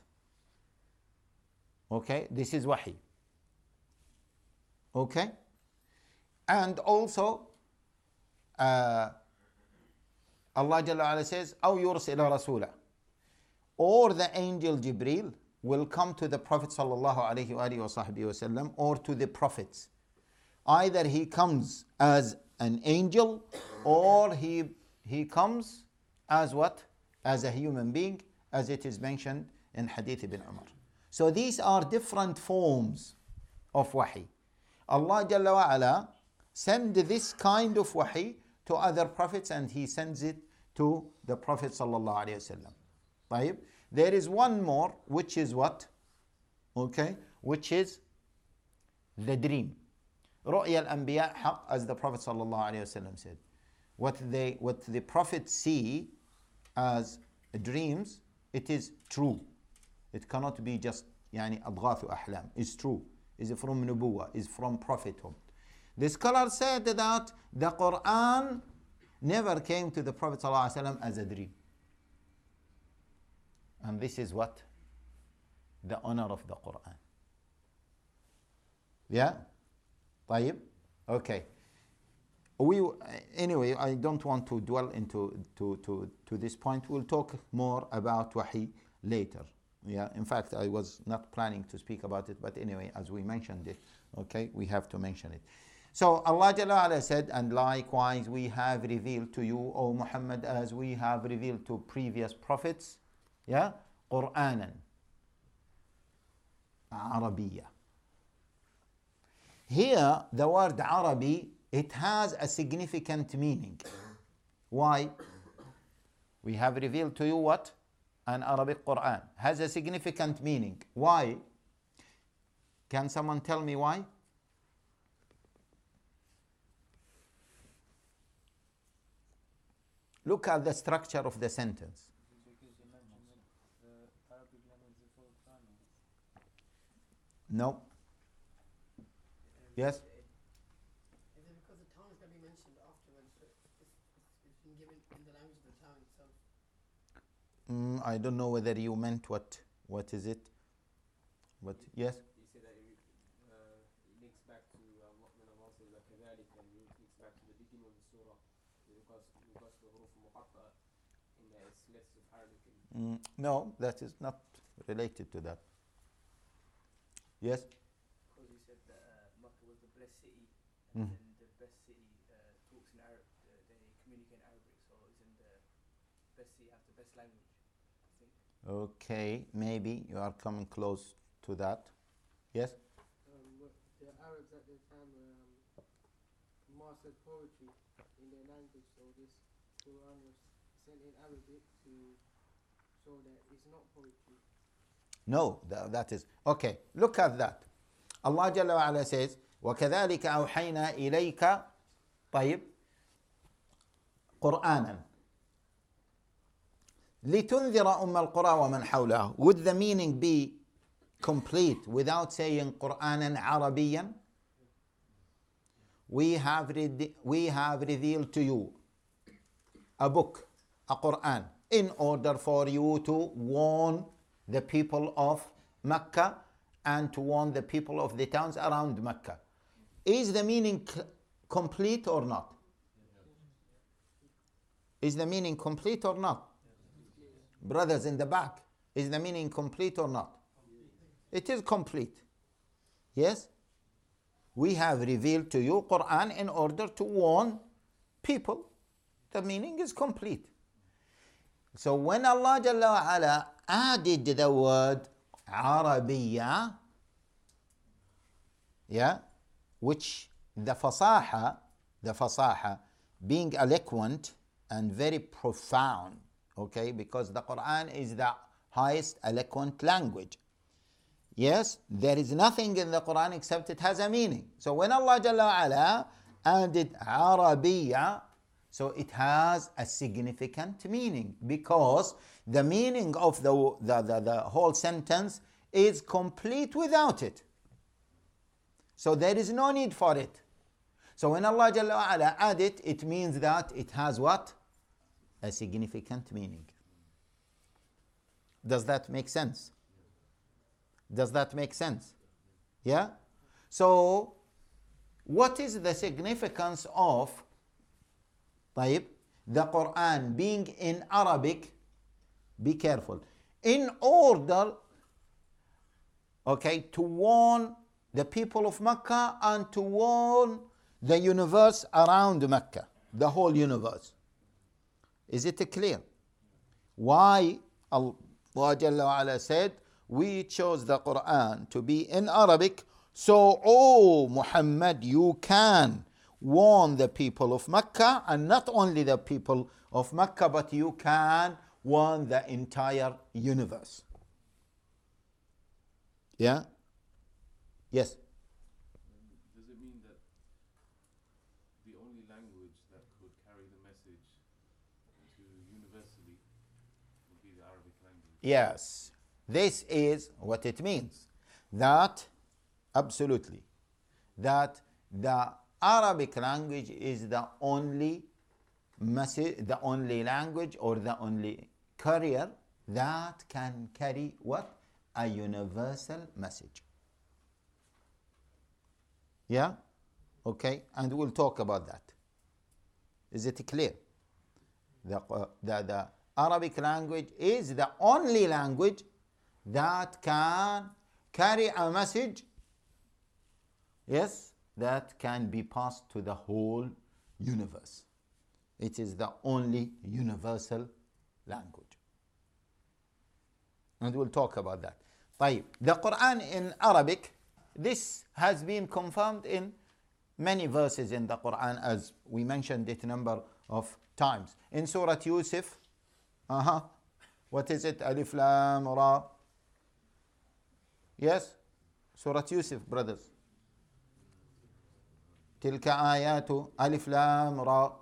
Okay, this is wahi. Okay? And also, Allah Jalla wa ala says, أو يرسل رسولا. Or the angel Jibreel will come to the Prophet sallallahu alaihi wasallam, or to the prophets. Either he comes as an angel, or he comes as what? As a human being, as it is mentioned in Hadith ibn Umar. So these are different forms of wahi. Allah Jalla wa ala send this kind of wahi to other prophets, and He sends it to the Prophet sallallahu alaihi wasallam. طيب. There is one more, which is what? Okay, which is the dream. رؤيا الأنبياء حق, as the Prophet sallallahu alaihi wasallam said. What the prophets see as dreams, it is true. It cannot be just يعني أضغاث أحلام. It's true. Is from nubuwah, is from prophethood. The scholar said that the Quran never came to the Prophet sallallahu alaihi wasallam as a dream. And this is what? The honor of the Quran. Yeah? طيب? Okay. Anyway, I don't want to dwell into to this point. We'll talk more about wahi later. Yeah, in fact, I was not planning to speak about it, but anyway, as we mentioned it, okay, we have to mention it. So Allah Jalla wa ala said, and likewise we have revealed to you, O Muhammad, as we have revealed to previous prophets, yeah, Qur'anan, Arabiya. Here, the word Arabi, it has a significant meaning. Why? We have revealed to you what? An Arabic Quran. Has a significant meaning. Why? Can someone tell me why? Look at the structure of the sentence. No. Yes? Is it because the tongue is going to be mentioned afterwards? So it's been given in the language of the tongue itself. I don't know whether you meant what is it? But yes? You say that it links back to when Allah says كذلك, and it links back to the beginning of the surah because the huruf muqatta in its letters of Arabic. No, that is not related to that. Yes? Because you said that Makkah was the blessed city, and then the best city talks in Arabic, they communicate in Arabic, so isn't the best city have the best language, I think? Okay, maybe you are coming close to that. Yes? The Arabs at the time mastered poetry in their language, so this Quran was sent in Arabic to show that it's not poetry. No, that is okay. Look at that. Allah Jalla wa ala says, وَكَذَلِكَ أَوْحَيْنَا إِلَيْكَ طيب قُرْآنًا لِتُنذِرَ أُمَّ الْقُرَى وَمَنْ حَوْلَهُ. Would the meaning be complete without saying قُرْآنًا عَرَبِيًّا? We have revealed to you a book, a Quran, in order for you to warn the people of Mecca and to warn the people of the towns around Mecca. is the meaning complete or not? Is the meaning complete or not? Brothers in the back, is the meaning complete or not? It is complete. Yes? We have revealed to you Quran in order to warn people. The meaning is complete. So when Allah Jalla wa Ala added the word Arabiya, yeah, which the fasaha, being eloquent and very profound, okay, because the Quran is the highest eloquent language. Yes, there is nothing in the Quran except it has a meaning. So when Allah Jalla wa Ala added Arabiya, so it has a significant meaning, because the meaning of the whole sentence is complete without it. So there is no need for it. So when Allah Jalla wa Ala added, it means that it has what? A significant meaning. Does that make sense? Does that make sense? Yeah? So, what is the significance of the Quran being in Arabic? Be careful. In order, okay, to warn the people of Mecca and to warn the universe around Mecca, the whole universe. Is it clear? Why Allah Jalla wa Ala said, we chose the Quran to be in Arabic, so, oh Muhammad, you can warn the people of Mecca, and not only the people of Mecca, but you can warn the entire universe. Yeah? Yes? Does it mean that the only language that could carry the message to universally would be the Arabic language? Yes. This is what it means. That, absolutely, that the Arabic language is the only message, the only language or the only carrier that can carry what? A universal message. Yeah? Okay, and we'll talk about that. Is it clear? The Arabic language is the only language that can carry a message, yes, that can be passed to the whole universe. It is the only universal language. And we'll talk about that. طيب, the Quran in Arabic, this has been confirmed in many verses in the Quran, as we mentioned it a number of times. In Surah Yusuf, what is it? Alif Lam Ra. Yes? Surah Yusuf, brothers. تلك آيات ألف لام را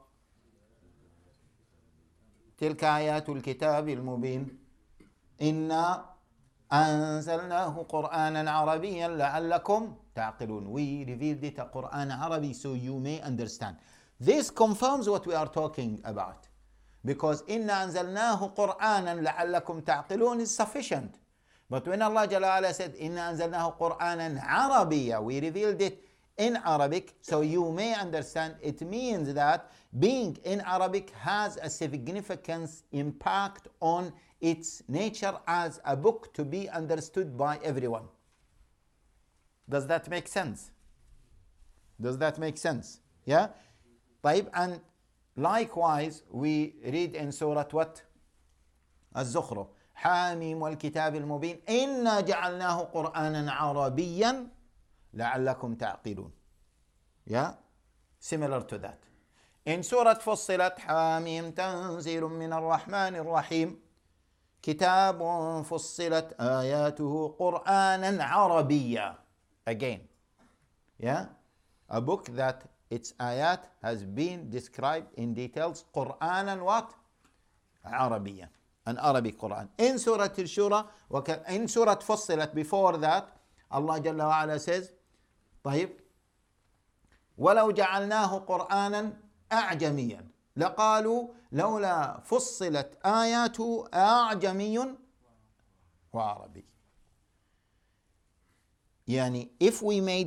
تلك آيات الكتاب المبين إنا أنزلناه قرآنا عربيا لعلكم تعقلون. We revealed it a Quran Arabic so you may understand. This confirms what we are talking about, because إنا أنزلناه قرآنا لعلكم تعقلون is sufficient. But when Allah Jalla Ala said إنا أنزلناه قرآنا عربيا, we revealed it in Arabic so you may understand, it means that being in Arabic has a significant impact on its nature as a book to be understood by everyone. Does that make sense? Does that make sense? Yeah? طيب, and likewise we read in Surah what? الزخرف حاميم والكتاب المبين إنا جعلناه قرآنا عربيا لعلكم تعقلون. Yeah? Similar to that. In Surah فصلت حاميم تنزيل من الرحمن الرحيم كتاب فصلت آياته قرآنا عربيا. Again. Yeah? A book that its ayat has been described in details. قرآنا what? عربيا. An Arabic Quran. In Surah Al-Shura, in Surah فصلت, before that, Allah Jalla wa Ala says, طيب, ولو جعلناه قرآنا أعجميا لقالوا لولا فصلت آياته أعجمي وعربي. يعني, if we made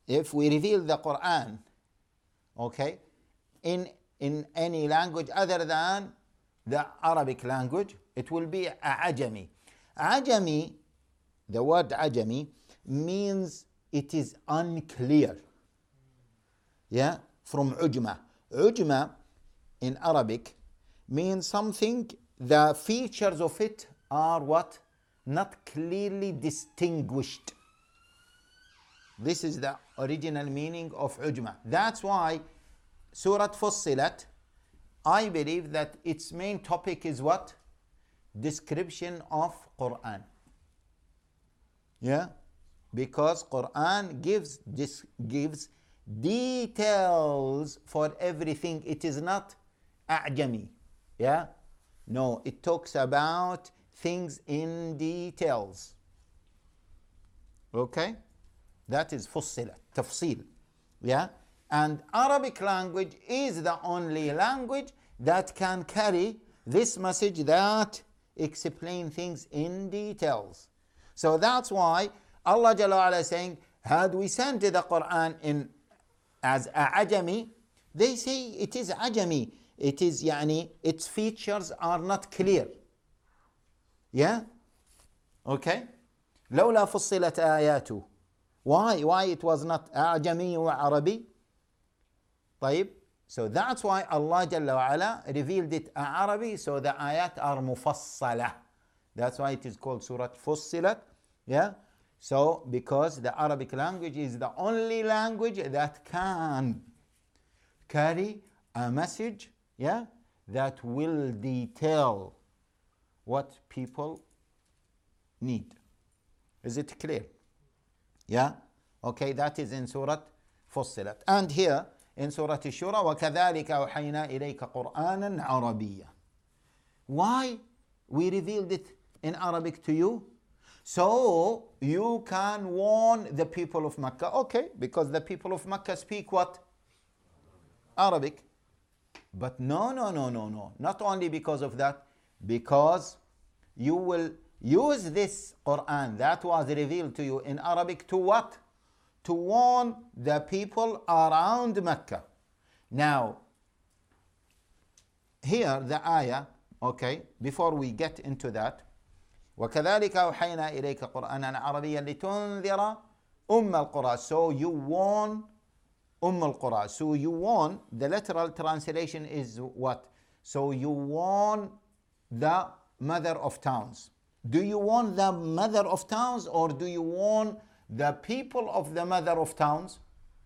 if we reveal the Quran, okay, in any language other than the Arabic language, it will be ajami. Ajami, the word ajami means it is unclear. Yeah, from ujma. Ujma in Arabic means something, the features of it are what? Not clearly distinguished. This is the original meaning of ujma. That's why Surah Fussilat, I believe that its main topic is what? Description of Quran. Yeah, because Quran gives details for everything. It is not a'jami. Yeah, no, it talks about things in details. Okay, that is Fussilat, tafsil. Yeah, and Arabic language is the only language that can carry this message that explain things in details. So that's why Allah Jalla wa Ala is saying, had we sent the Quran in as ajami, they say it is ajami. It is yani, its features are not clear. Yeah? Okay? لولا فصلت آياته. Why it was not أعجمي وعربي? طيب. So that's why Allah Jalla wa Ala revealed it Arabic, so the ayat are mufassala. That's why it is called Surah Fussilat. Yeah? So because the Arabic language is the only language that can carry a message, yeah, that will detail what people need. Is it clear? Yeah? Okay, that is in Surah Fussilat. And here in Surah Ash-Shura, وَكَذَلِكَ أَوْحَيْنَا إِلَيْكَ قُرْآنًا عَرَبِيًّا. Why we revealed it in Arabic to you? So you can warn the people of Mecca. Okay, because the people of Mecca speak what? Arabic. But no. Not only because of that, because you will use this Quran that was revealed to you in Arabic to what? To warn the people around Mecca. Now, here the ayah, okay, before we get into that, وَكَذَلِكَ أَوْحَيْنَا إِلَيْكَ قُرْآنًا عَرَبِيًّا لِتُنذِرَ الْقُرَى. So you warn al-Qura. So you warn, the literal translation is what? So you warn the mother of towns. Do you warn the mother of towns, or do you warn the people of the mother of towns?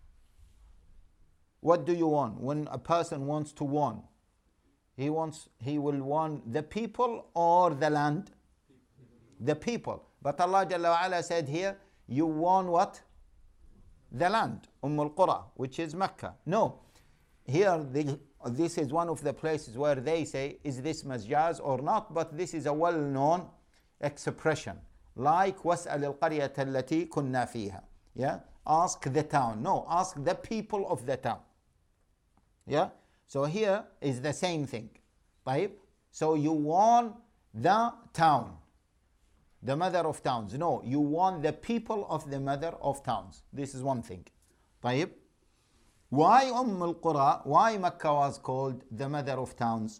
What do you warn? When a person wants to warn, he will warn the people or the land? The people. But Allah Jalla wa Ala said here, you warn what? The land, al-Qura, which is Mecca. No. Here, this is one of the places where they say, is this majaz or not? But this is a well-known expression. Like, وَاسْأَلِ الْقَرْيَةَ الَّتِي كُنَّا فِيهَا. Yeah? Ask the town. No, ask the people of the town. Yeah? So here is the same thing. Right? So you warn the town, the mother of towns. No, you warn the people of the mother of towns. This is one thing. طيب. Why al-Qura? Why Mecca was called the mother of towns?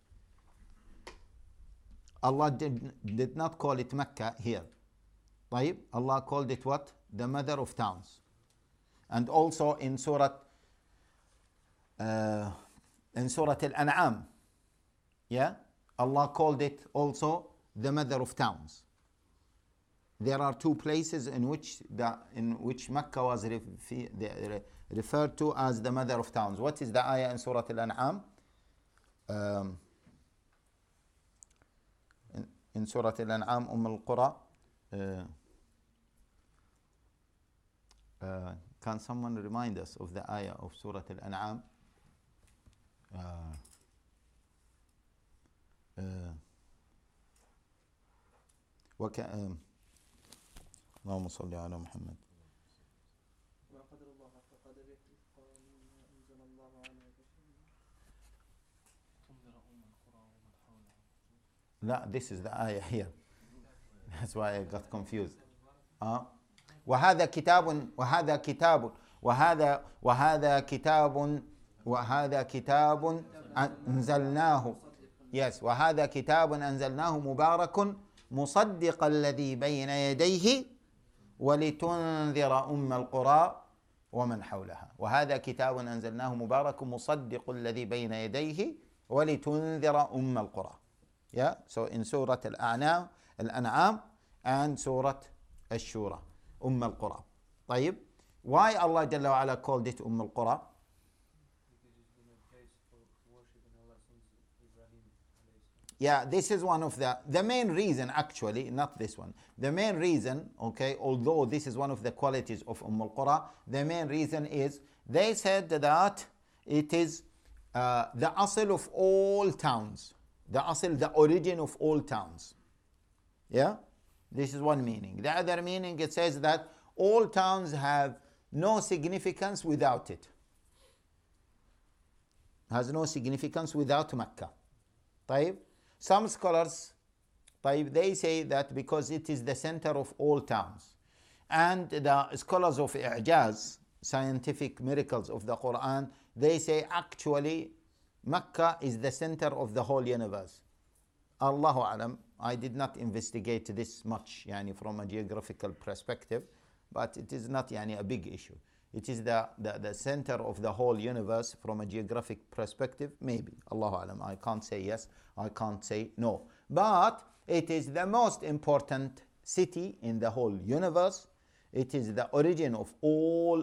Allah did not call it Mecca here. طيب. Allah called it what? The mother of towns. And also in Surah Al-An'am, yeah, Allah called it also the mother of towns. There are two places in which Mecca was referred to as the mother of towns. What is the ayah in Surah Al-An'am? In Surah Al-An'am, al-Qura. Can someone remind us of the ayah of Surah Al-An'am? اللهم صل على محمد. لا, this is the ayah here. That's why I got confused. وهذا كتاب وهذا كتاب أنزلناه. Yes, وهذا كتاب أنزلناه مبارك مصدق الذي بين يديه ولتنذر أم القرى ومن حولها. وهذا كتاب أنزلناه مبارك مصدق الذي بين يديه ولتنذر أم القرى. Yeah, so in Surah Al-An'am and Surah Ash-Shura, Al-Qura. طيب, why Allah Jalla wa Ala called it Al-Qura? Yeah, this is one of the main reason, actually, not this one. The main reason, okay, although this is one of the qualities of Al-Qura, the main reason is they said that it is the asl of all towns. The origin of all towns. Yeah? This is one meaning. The other meaning, it says that all towns have no significance without it. Has no significance without Mecca. طيب? Some scholars, they say that because it is the center of all towns. And the scholars of I'jaz, scientific miracles of the Quran, they say actually Mecca is the center of the whole universe. Allahu Alam, I did not investigate this much from a geographical perspective, but it is not a big issue. It is the center of the whole universe from a geographic perspective, maybe. Allahu Alam, I can't say yes, I can't say no. But it is the most important city in the whole universe. It is the origin of all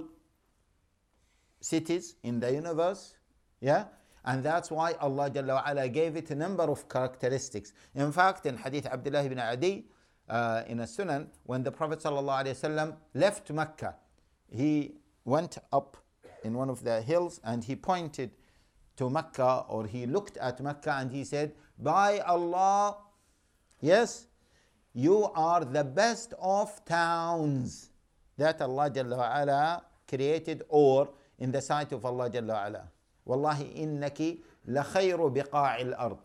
cities in the universe. Yeah? And that's why Allah Jalla wa Ala gave it a number of characteristics. In fact, in Hadith Abdullah ibn Adi, in a Sunan, when the Prophet Sallallahu Alaihi Wasallam left Mecca, he went up in one of the hills and he pointed to Mecca, or he looked at Mecca and he said, by Allah, yes, you are the best of towns that Allah Jalla wa Ala created, or in the sight of Allah Jalla wa Ala. Wallahi innaki la khayru biqa'i al-ard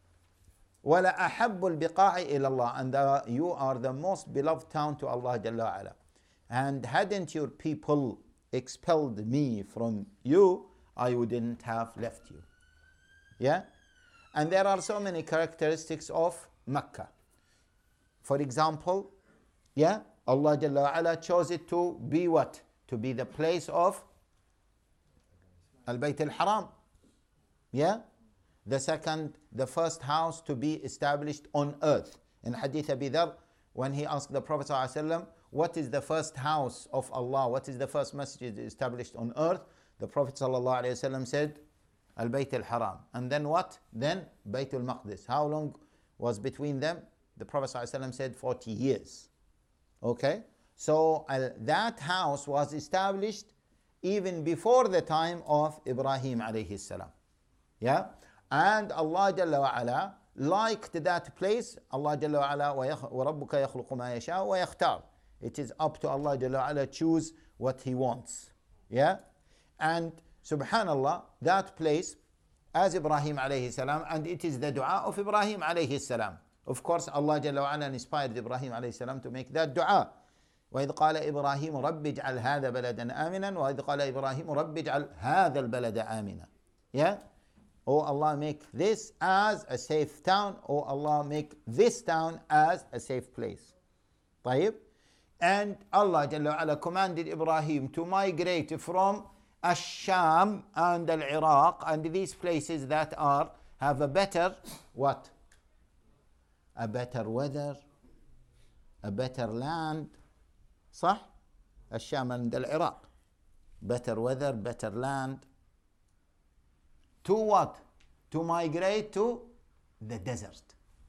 wa la ahabbu al-biqa'i ila Allah, and you are the most beloved town to Allah Jalla wa Ala. And hadn't your people expelled me from you, I wouldn't have left you. Yeah? And there are so many characteristics of Mecca. For example, yeah, Allah Jalla wa Ala chose it to be what? To be the place of Al-Bayt al-Haram. Yeah? The first house to be established on earth. In Hadith Abi Dharr, when he asked the Prophet ﷺ, what is the first house of Allah? What is the first masjid established on earth? The Prophet ﷺ said, Al-Bayt al-Haram. And then what? Then Bayt al-Maqdis. How long was between them? The Prophet ﷺ said 40 years. Okay? So that house was established even before the time of Ibrahim alayhi salam. Yeah? And Allah Jalla wa Ala liked that place. Allah Jalla wa Ala وَرَبُّكَ يَخْلُقُ مَا يَشَاءُ وَيَخْتَارُ. It is up to Allah Jalla wa Ala choose what He wants. Yeah? And subhanallah, that place, as Ibrahim alayhi salam, and it is the dua of Ibrahim alayhi salam. Of course, Allah Jalla wa Ala inspired Ibrahim alayhi salam to make that dua. وإذ قال إبراهيم رب اجعل هذا بلدا آمنا وإذ قال إبراهيم رب اجعل هذا البلد آمنا. Yeah? Oh Allah, make this as a safe town. Oh Allah, make this town as a safe place. طيب? And Allah Jalla wa Ala commanded Ibrahim to migrate from Ash-Sham and Al-Iraq and these places that have a better what? A better weather, a better land. صح؟ الشام and العراق. Better weather, better land. To what? To migrate to the desert.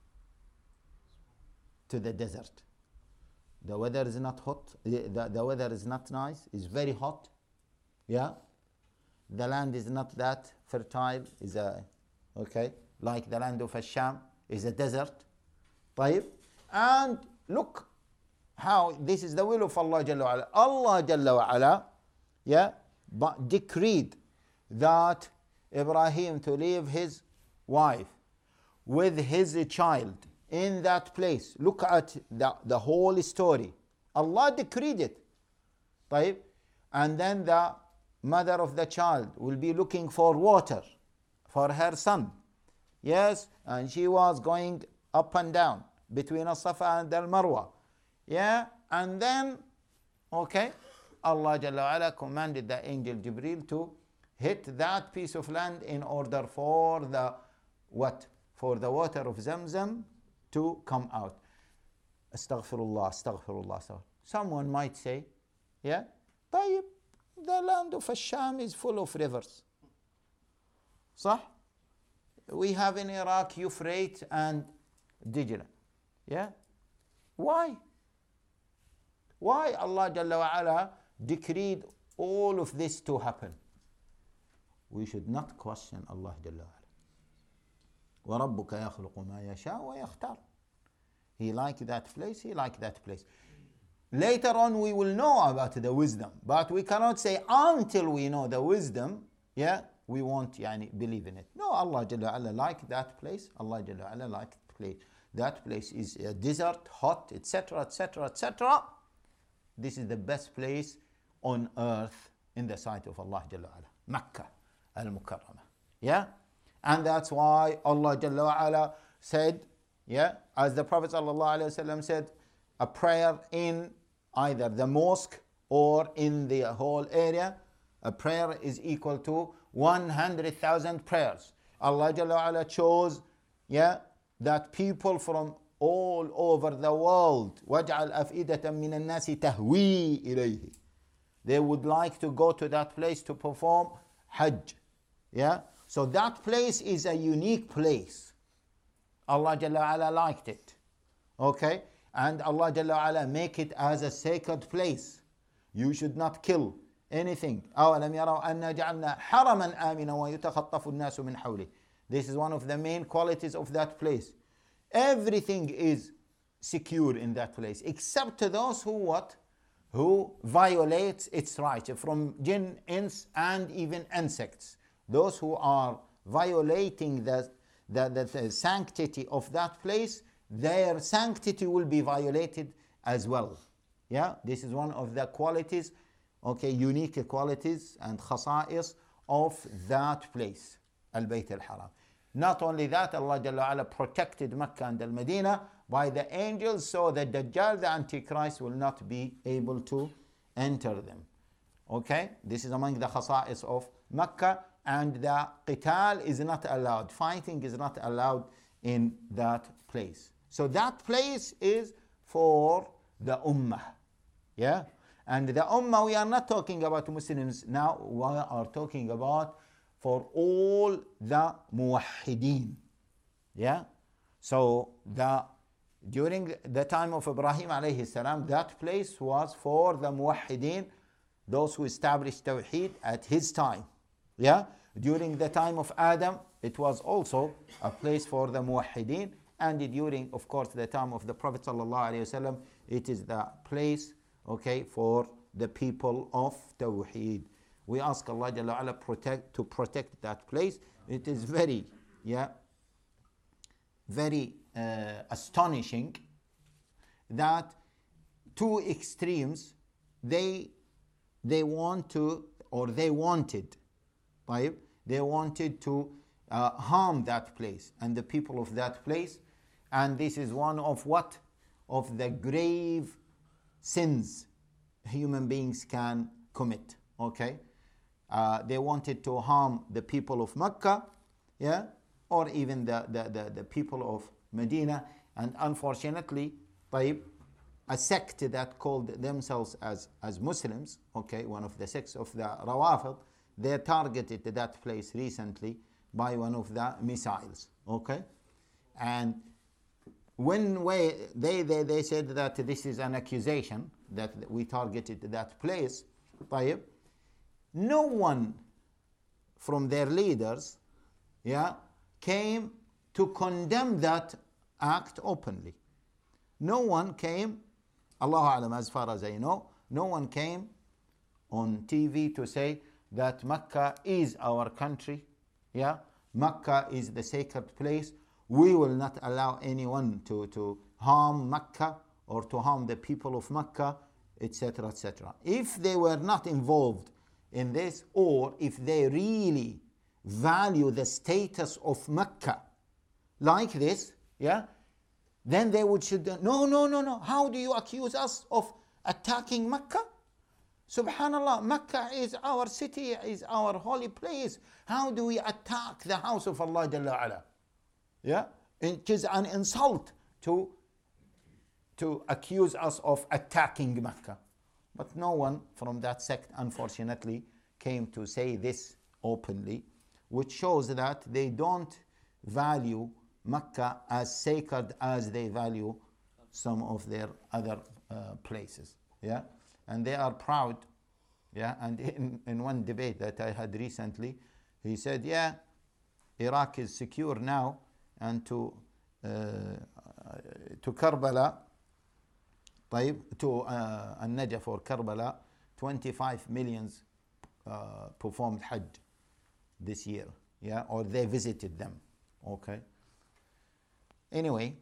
To the desert. The weather is not hot. The weather is not nice. It's very hot. Yeah? The land is not that fertile. Like the land of Asham is a desert. طيب? And look how this is the will of Allah Jalla wa Ala. Allah Jalla wa Ala, yeah, but decreed that Ibrahim to leave his wife with his child in that place. Look at the whole story. Allah decreed it. طيب? and then the mother of the child will be looking for water for her son. Yes, and she was going up and down between Al-Safa and Al-Marwa. Yeah, and then, okay, Allah Jalla wa'ala commanded the angel Jibreel to hit that piece of land in order for the what? For the water of Zamzam to come out. Astaghfirullah, astaghfirullah, astaghfirullah. Someone might say, yeah, طيب, the land of Sham is full of rivers. صح? We have in Iraq Euphrates and Dijla. Yeah? Why? Why Allah Jalla wa'ala decreed all of this to happen? We should not question Allah Jalla wa'ala. وَرَبُّكَ يَخْلُقُ مَا يَشَاءُ وَيَخْتَارُ. He liked that place, he liked that place. Later on we will know about the wisdom, but we cannot say until we know the wisdom, yeah, we won't believe in it. No, Allah Jalla wa'ala liked that place. Allah Jalla wa'ala liked place. That place is a desert, hot, etc., etc., etc. This is the best place on earth in the sight of Allah Jalla wa'ala. Makkah al-Mukarramah. Yeah? And that's why Allah Jalla wa'ala said, yeah, as the Prophet sallallahu alaihi wasallam said, a prayer in either the mosque or in the whole area, a prayer is equal to 100,000 prayers. Allah Jalla wa'ala chose, yeah, that people from all over the world, وَاجْعَلْ أَفْئِدَةً مِّنَ النَّاسِ تَهْوِي إِلَيْهِ. They would like to go to that place to perform Hajj. Yeah? So that place is a unique place. Allah Jalla wa'ala liked it. Okay? And Allah Jalla wa'ala make it as a sacred place. You should not kill anything. أَوَلَمْ يَرَوْا أَنَّا جَعَلْنَا حَرَمًا آمِنًا وَيُتَخَطَّفُ النَّاسُ مِنْ حَوْلِهِ. This is one of the main qualities of that place. Everything is secure in that place, except to those who what? Who violates its rights, from jinn, ins, and even insects. Those who are violating the sanctity of that place, their sanctity will be violated as well. Yeah, this is one of the qualities, okay, unique qualities and khasa'is of that place, Al-Bayt al-Haram. Not only that, Allah Jalla wa'ala protected Mecca and Al-Medina by the angels, so that Dajjal, the Antichrist, will not be able to enter them. Okay, this is among the khasa'is of Mecca, and the qital is not allowed, fighting is not allowed in that place. So that place is for the Ummah. Yeah, and the Ummah, we are not talking about Muslims now, we are talking about for all the muwahhideen. Yeah, so during the time of Ibrahim alayhi salam, that place was for the muwahhideen, those who established Tawheed at his time. Yeah, during the time of Adam, it was also a place for the muwahhideen, and during, of course, the time of the Prophet sallallahu alaihi wasallam, it is the place, okay, for the people of Tawheed. We ask Allah Jalla wa'ala to protect that place. It is very, yeah, very astonishing that two extremes, they want to, or they wanted to harm that place and the people of that place. And this is one of what? Of the grave sins human beings can commit. Okay? They wanted to harm the people of Mecca, yeah, or even the people of Medina. And unfortunately, a sect that called themselves as Muslims, okay, one of the sects of the Rawafid, they targeted that place recently by one of the missiles. Okay, and when they said that this is an accusation that we targeted that place, no one from their leaders, yeah, came to condemn that act openly. No one came, Allahu A'lam, as far as I know, no one came on TV to say that Mecca is our country, yeah, Mecca is the sacred place. We will not allow anyone to harm Mecca or to harm the people of Mecca. etc., etc. If they were not involved in this, or if they really value the status of Mecca like this, yeah, then they would should no. How do you accuse us of attacking Mecca? Subhanallah, Mecca is our city, is our holy place. How do we attack the house of Allah Jalla Ala? Yeah, it is an insult to accuse us of attacking Mecca. But no one from that sect, unfortunately, came to say this openly, which shows that they don't value Mecca as sacred as they value some of their other places. Yeah, and they are proud. Yeah, and in one debate that I had recently, he said, yeah, Iraq is secure now, and to Karbala, to Al-Najaf or Karbala, 25 millions performed Hajj this year, yeah, or they visited them, okay. Anyway,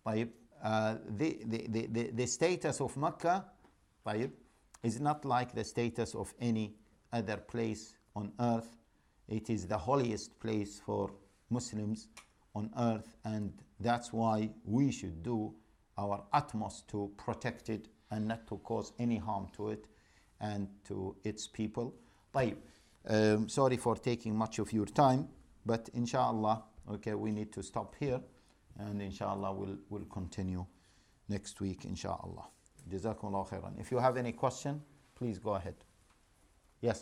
the status of Mecca, is not like the status of any other place on earth. It is the holiest place for Muslims on earth, and that's why we should do our utmost to protect it and not to cause any harm to it and to its people. Sorry for taking much of your time, but inshallah, okay, we need to stop here, and inshallah we'll continue next week, inshallah. Jazakumullah khairan. If you have any question, please go ahead. Yes.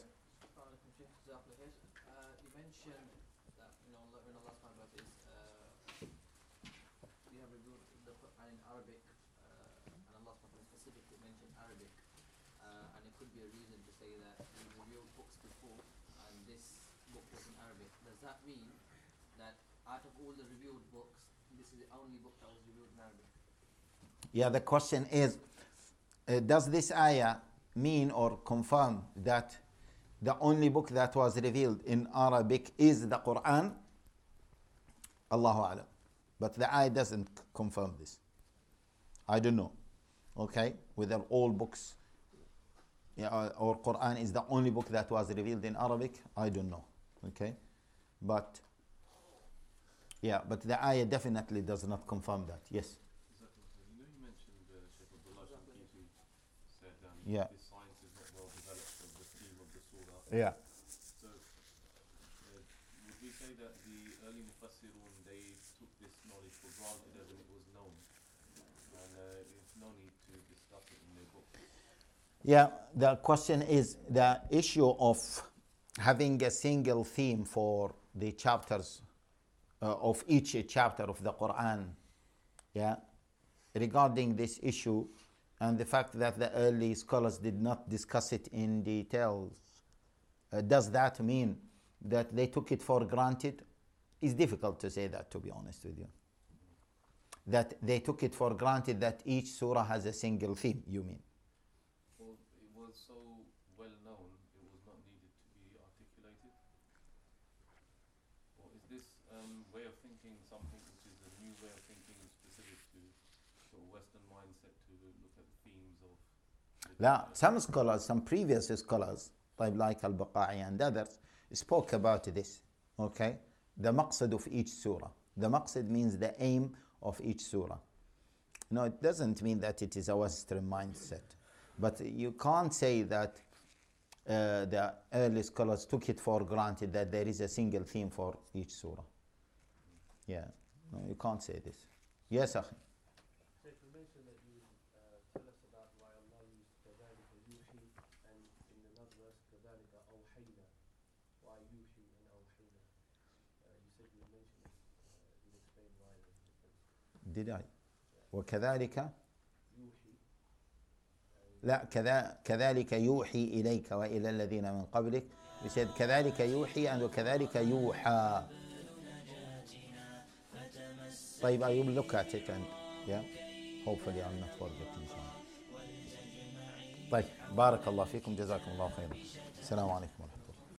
You mentioned that when Allah subhanahu wa ta'ala says we have revealed the Quran in Arabic, and Allah subhanahu wa ta'ala specifically mentioned Arabic, and it could be a reason to say that we revealed books before and this book was in Arabic. Does that mean that out of all the revealed books, this is the only book that was revealed in Arabic? Yeah, the question is, does this ayah mean or confirm that the only book that was revealed in Arabic is the Quran? Allahu A'lam. But the ayah doesn't confirm this. I don't know. Okay? Whether all books or Quran is the only book that was revealed in Arabic, I don't know. Okay? But the ayah definitely does not confirm that. Yes? Yeah. This science is not well developed of the theme of the surah. Yeah. So, would we say that the early Mufassirun, they took this knowledge for granted as it was known? And there's no need to discuss it in their book. Yeah, the question is the issue of having a single theme for the chapters of each chapter of the Quran. Yeah. Regarding this issue, and the fact that the early scholars did not discuss it in details, does that mean that they took it for granted? It's difficult to say that, to be honest with you. That they took it for granted that each surah has a single theme, you mean? Well, it was so well known, it was not needed to be articulated? Or is this way of thinking something which is a new way of thinking specific to sort of Western mindset to look at the themes of... Some scholars, some previous scholars, like Al-Baqai and others, spoke about this, okay? The maqsad of each surah. The maqsad means the aim of each surah. No, it doesn't mean that it is a Western mindset. But you can't say that the early scholars took it for granted that there is a single theme for each surah. Yeah, no, you can't say this. Yes, Akhi. Did I? وكذلك لا كذلك يوحي إليك وإلى الذين من قبلك. We said كذلك يوحي and وكذلك يوحى. طيب, I will look at it and yeah, hopefully I'll not forget inshallah. طيب, بارك الله فيكم, جزاكم الله خيرا. السلام عليكم ورحمة الله.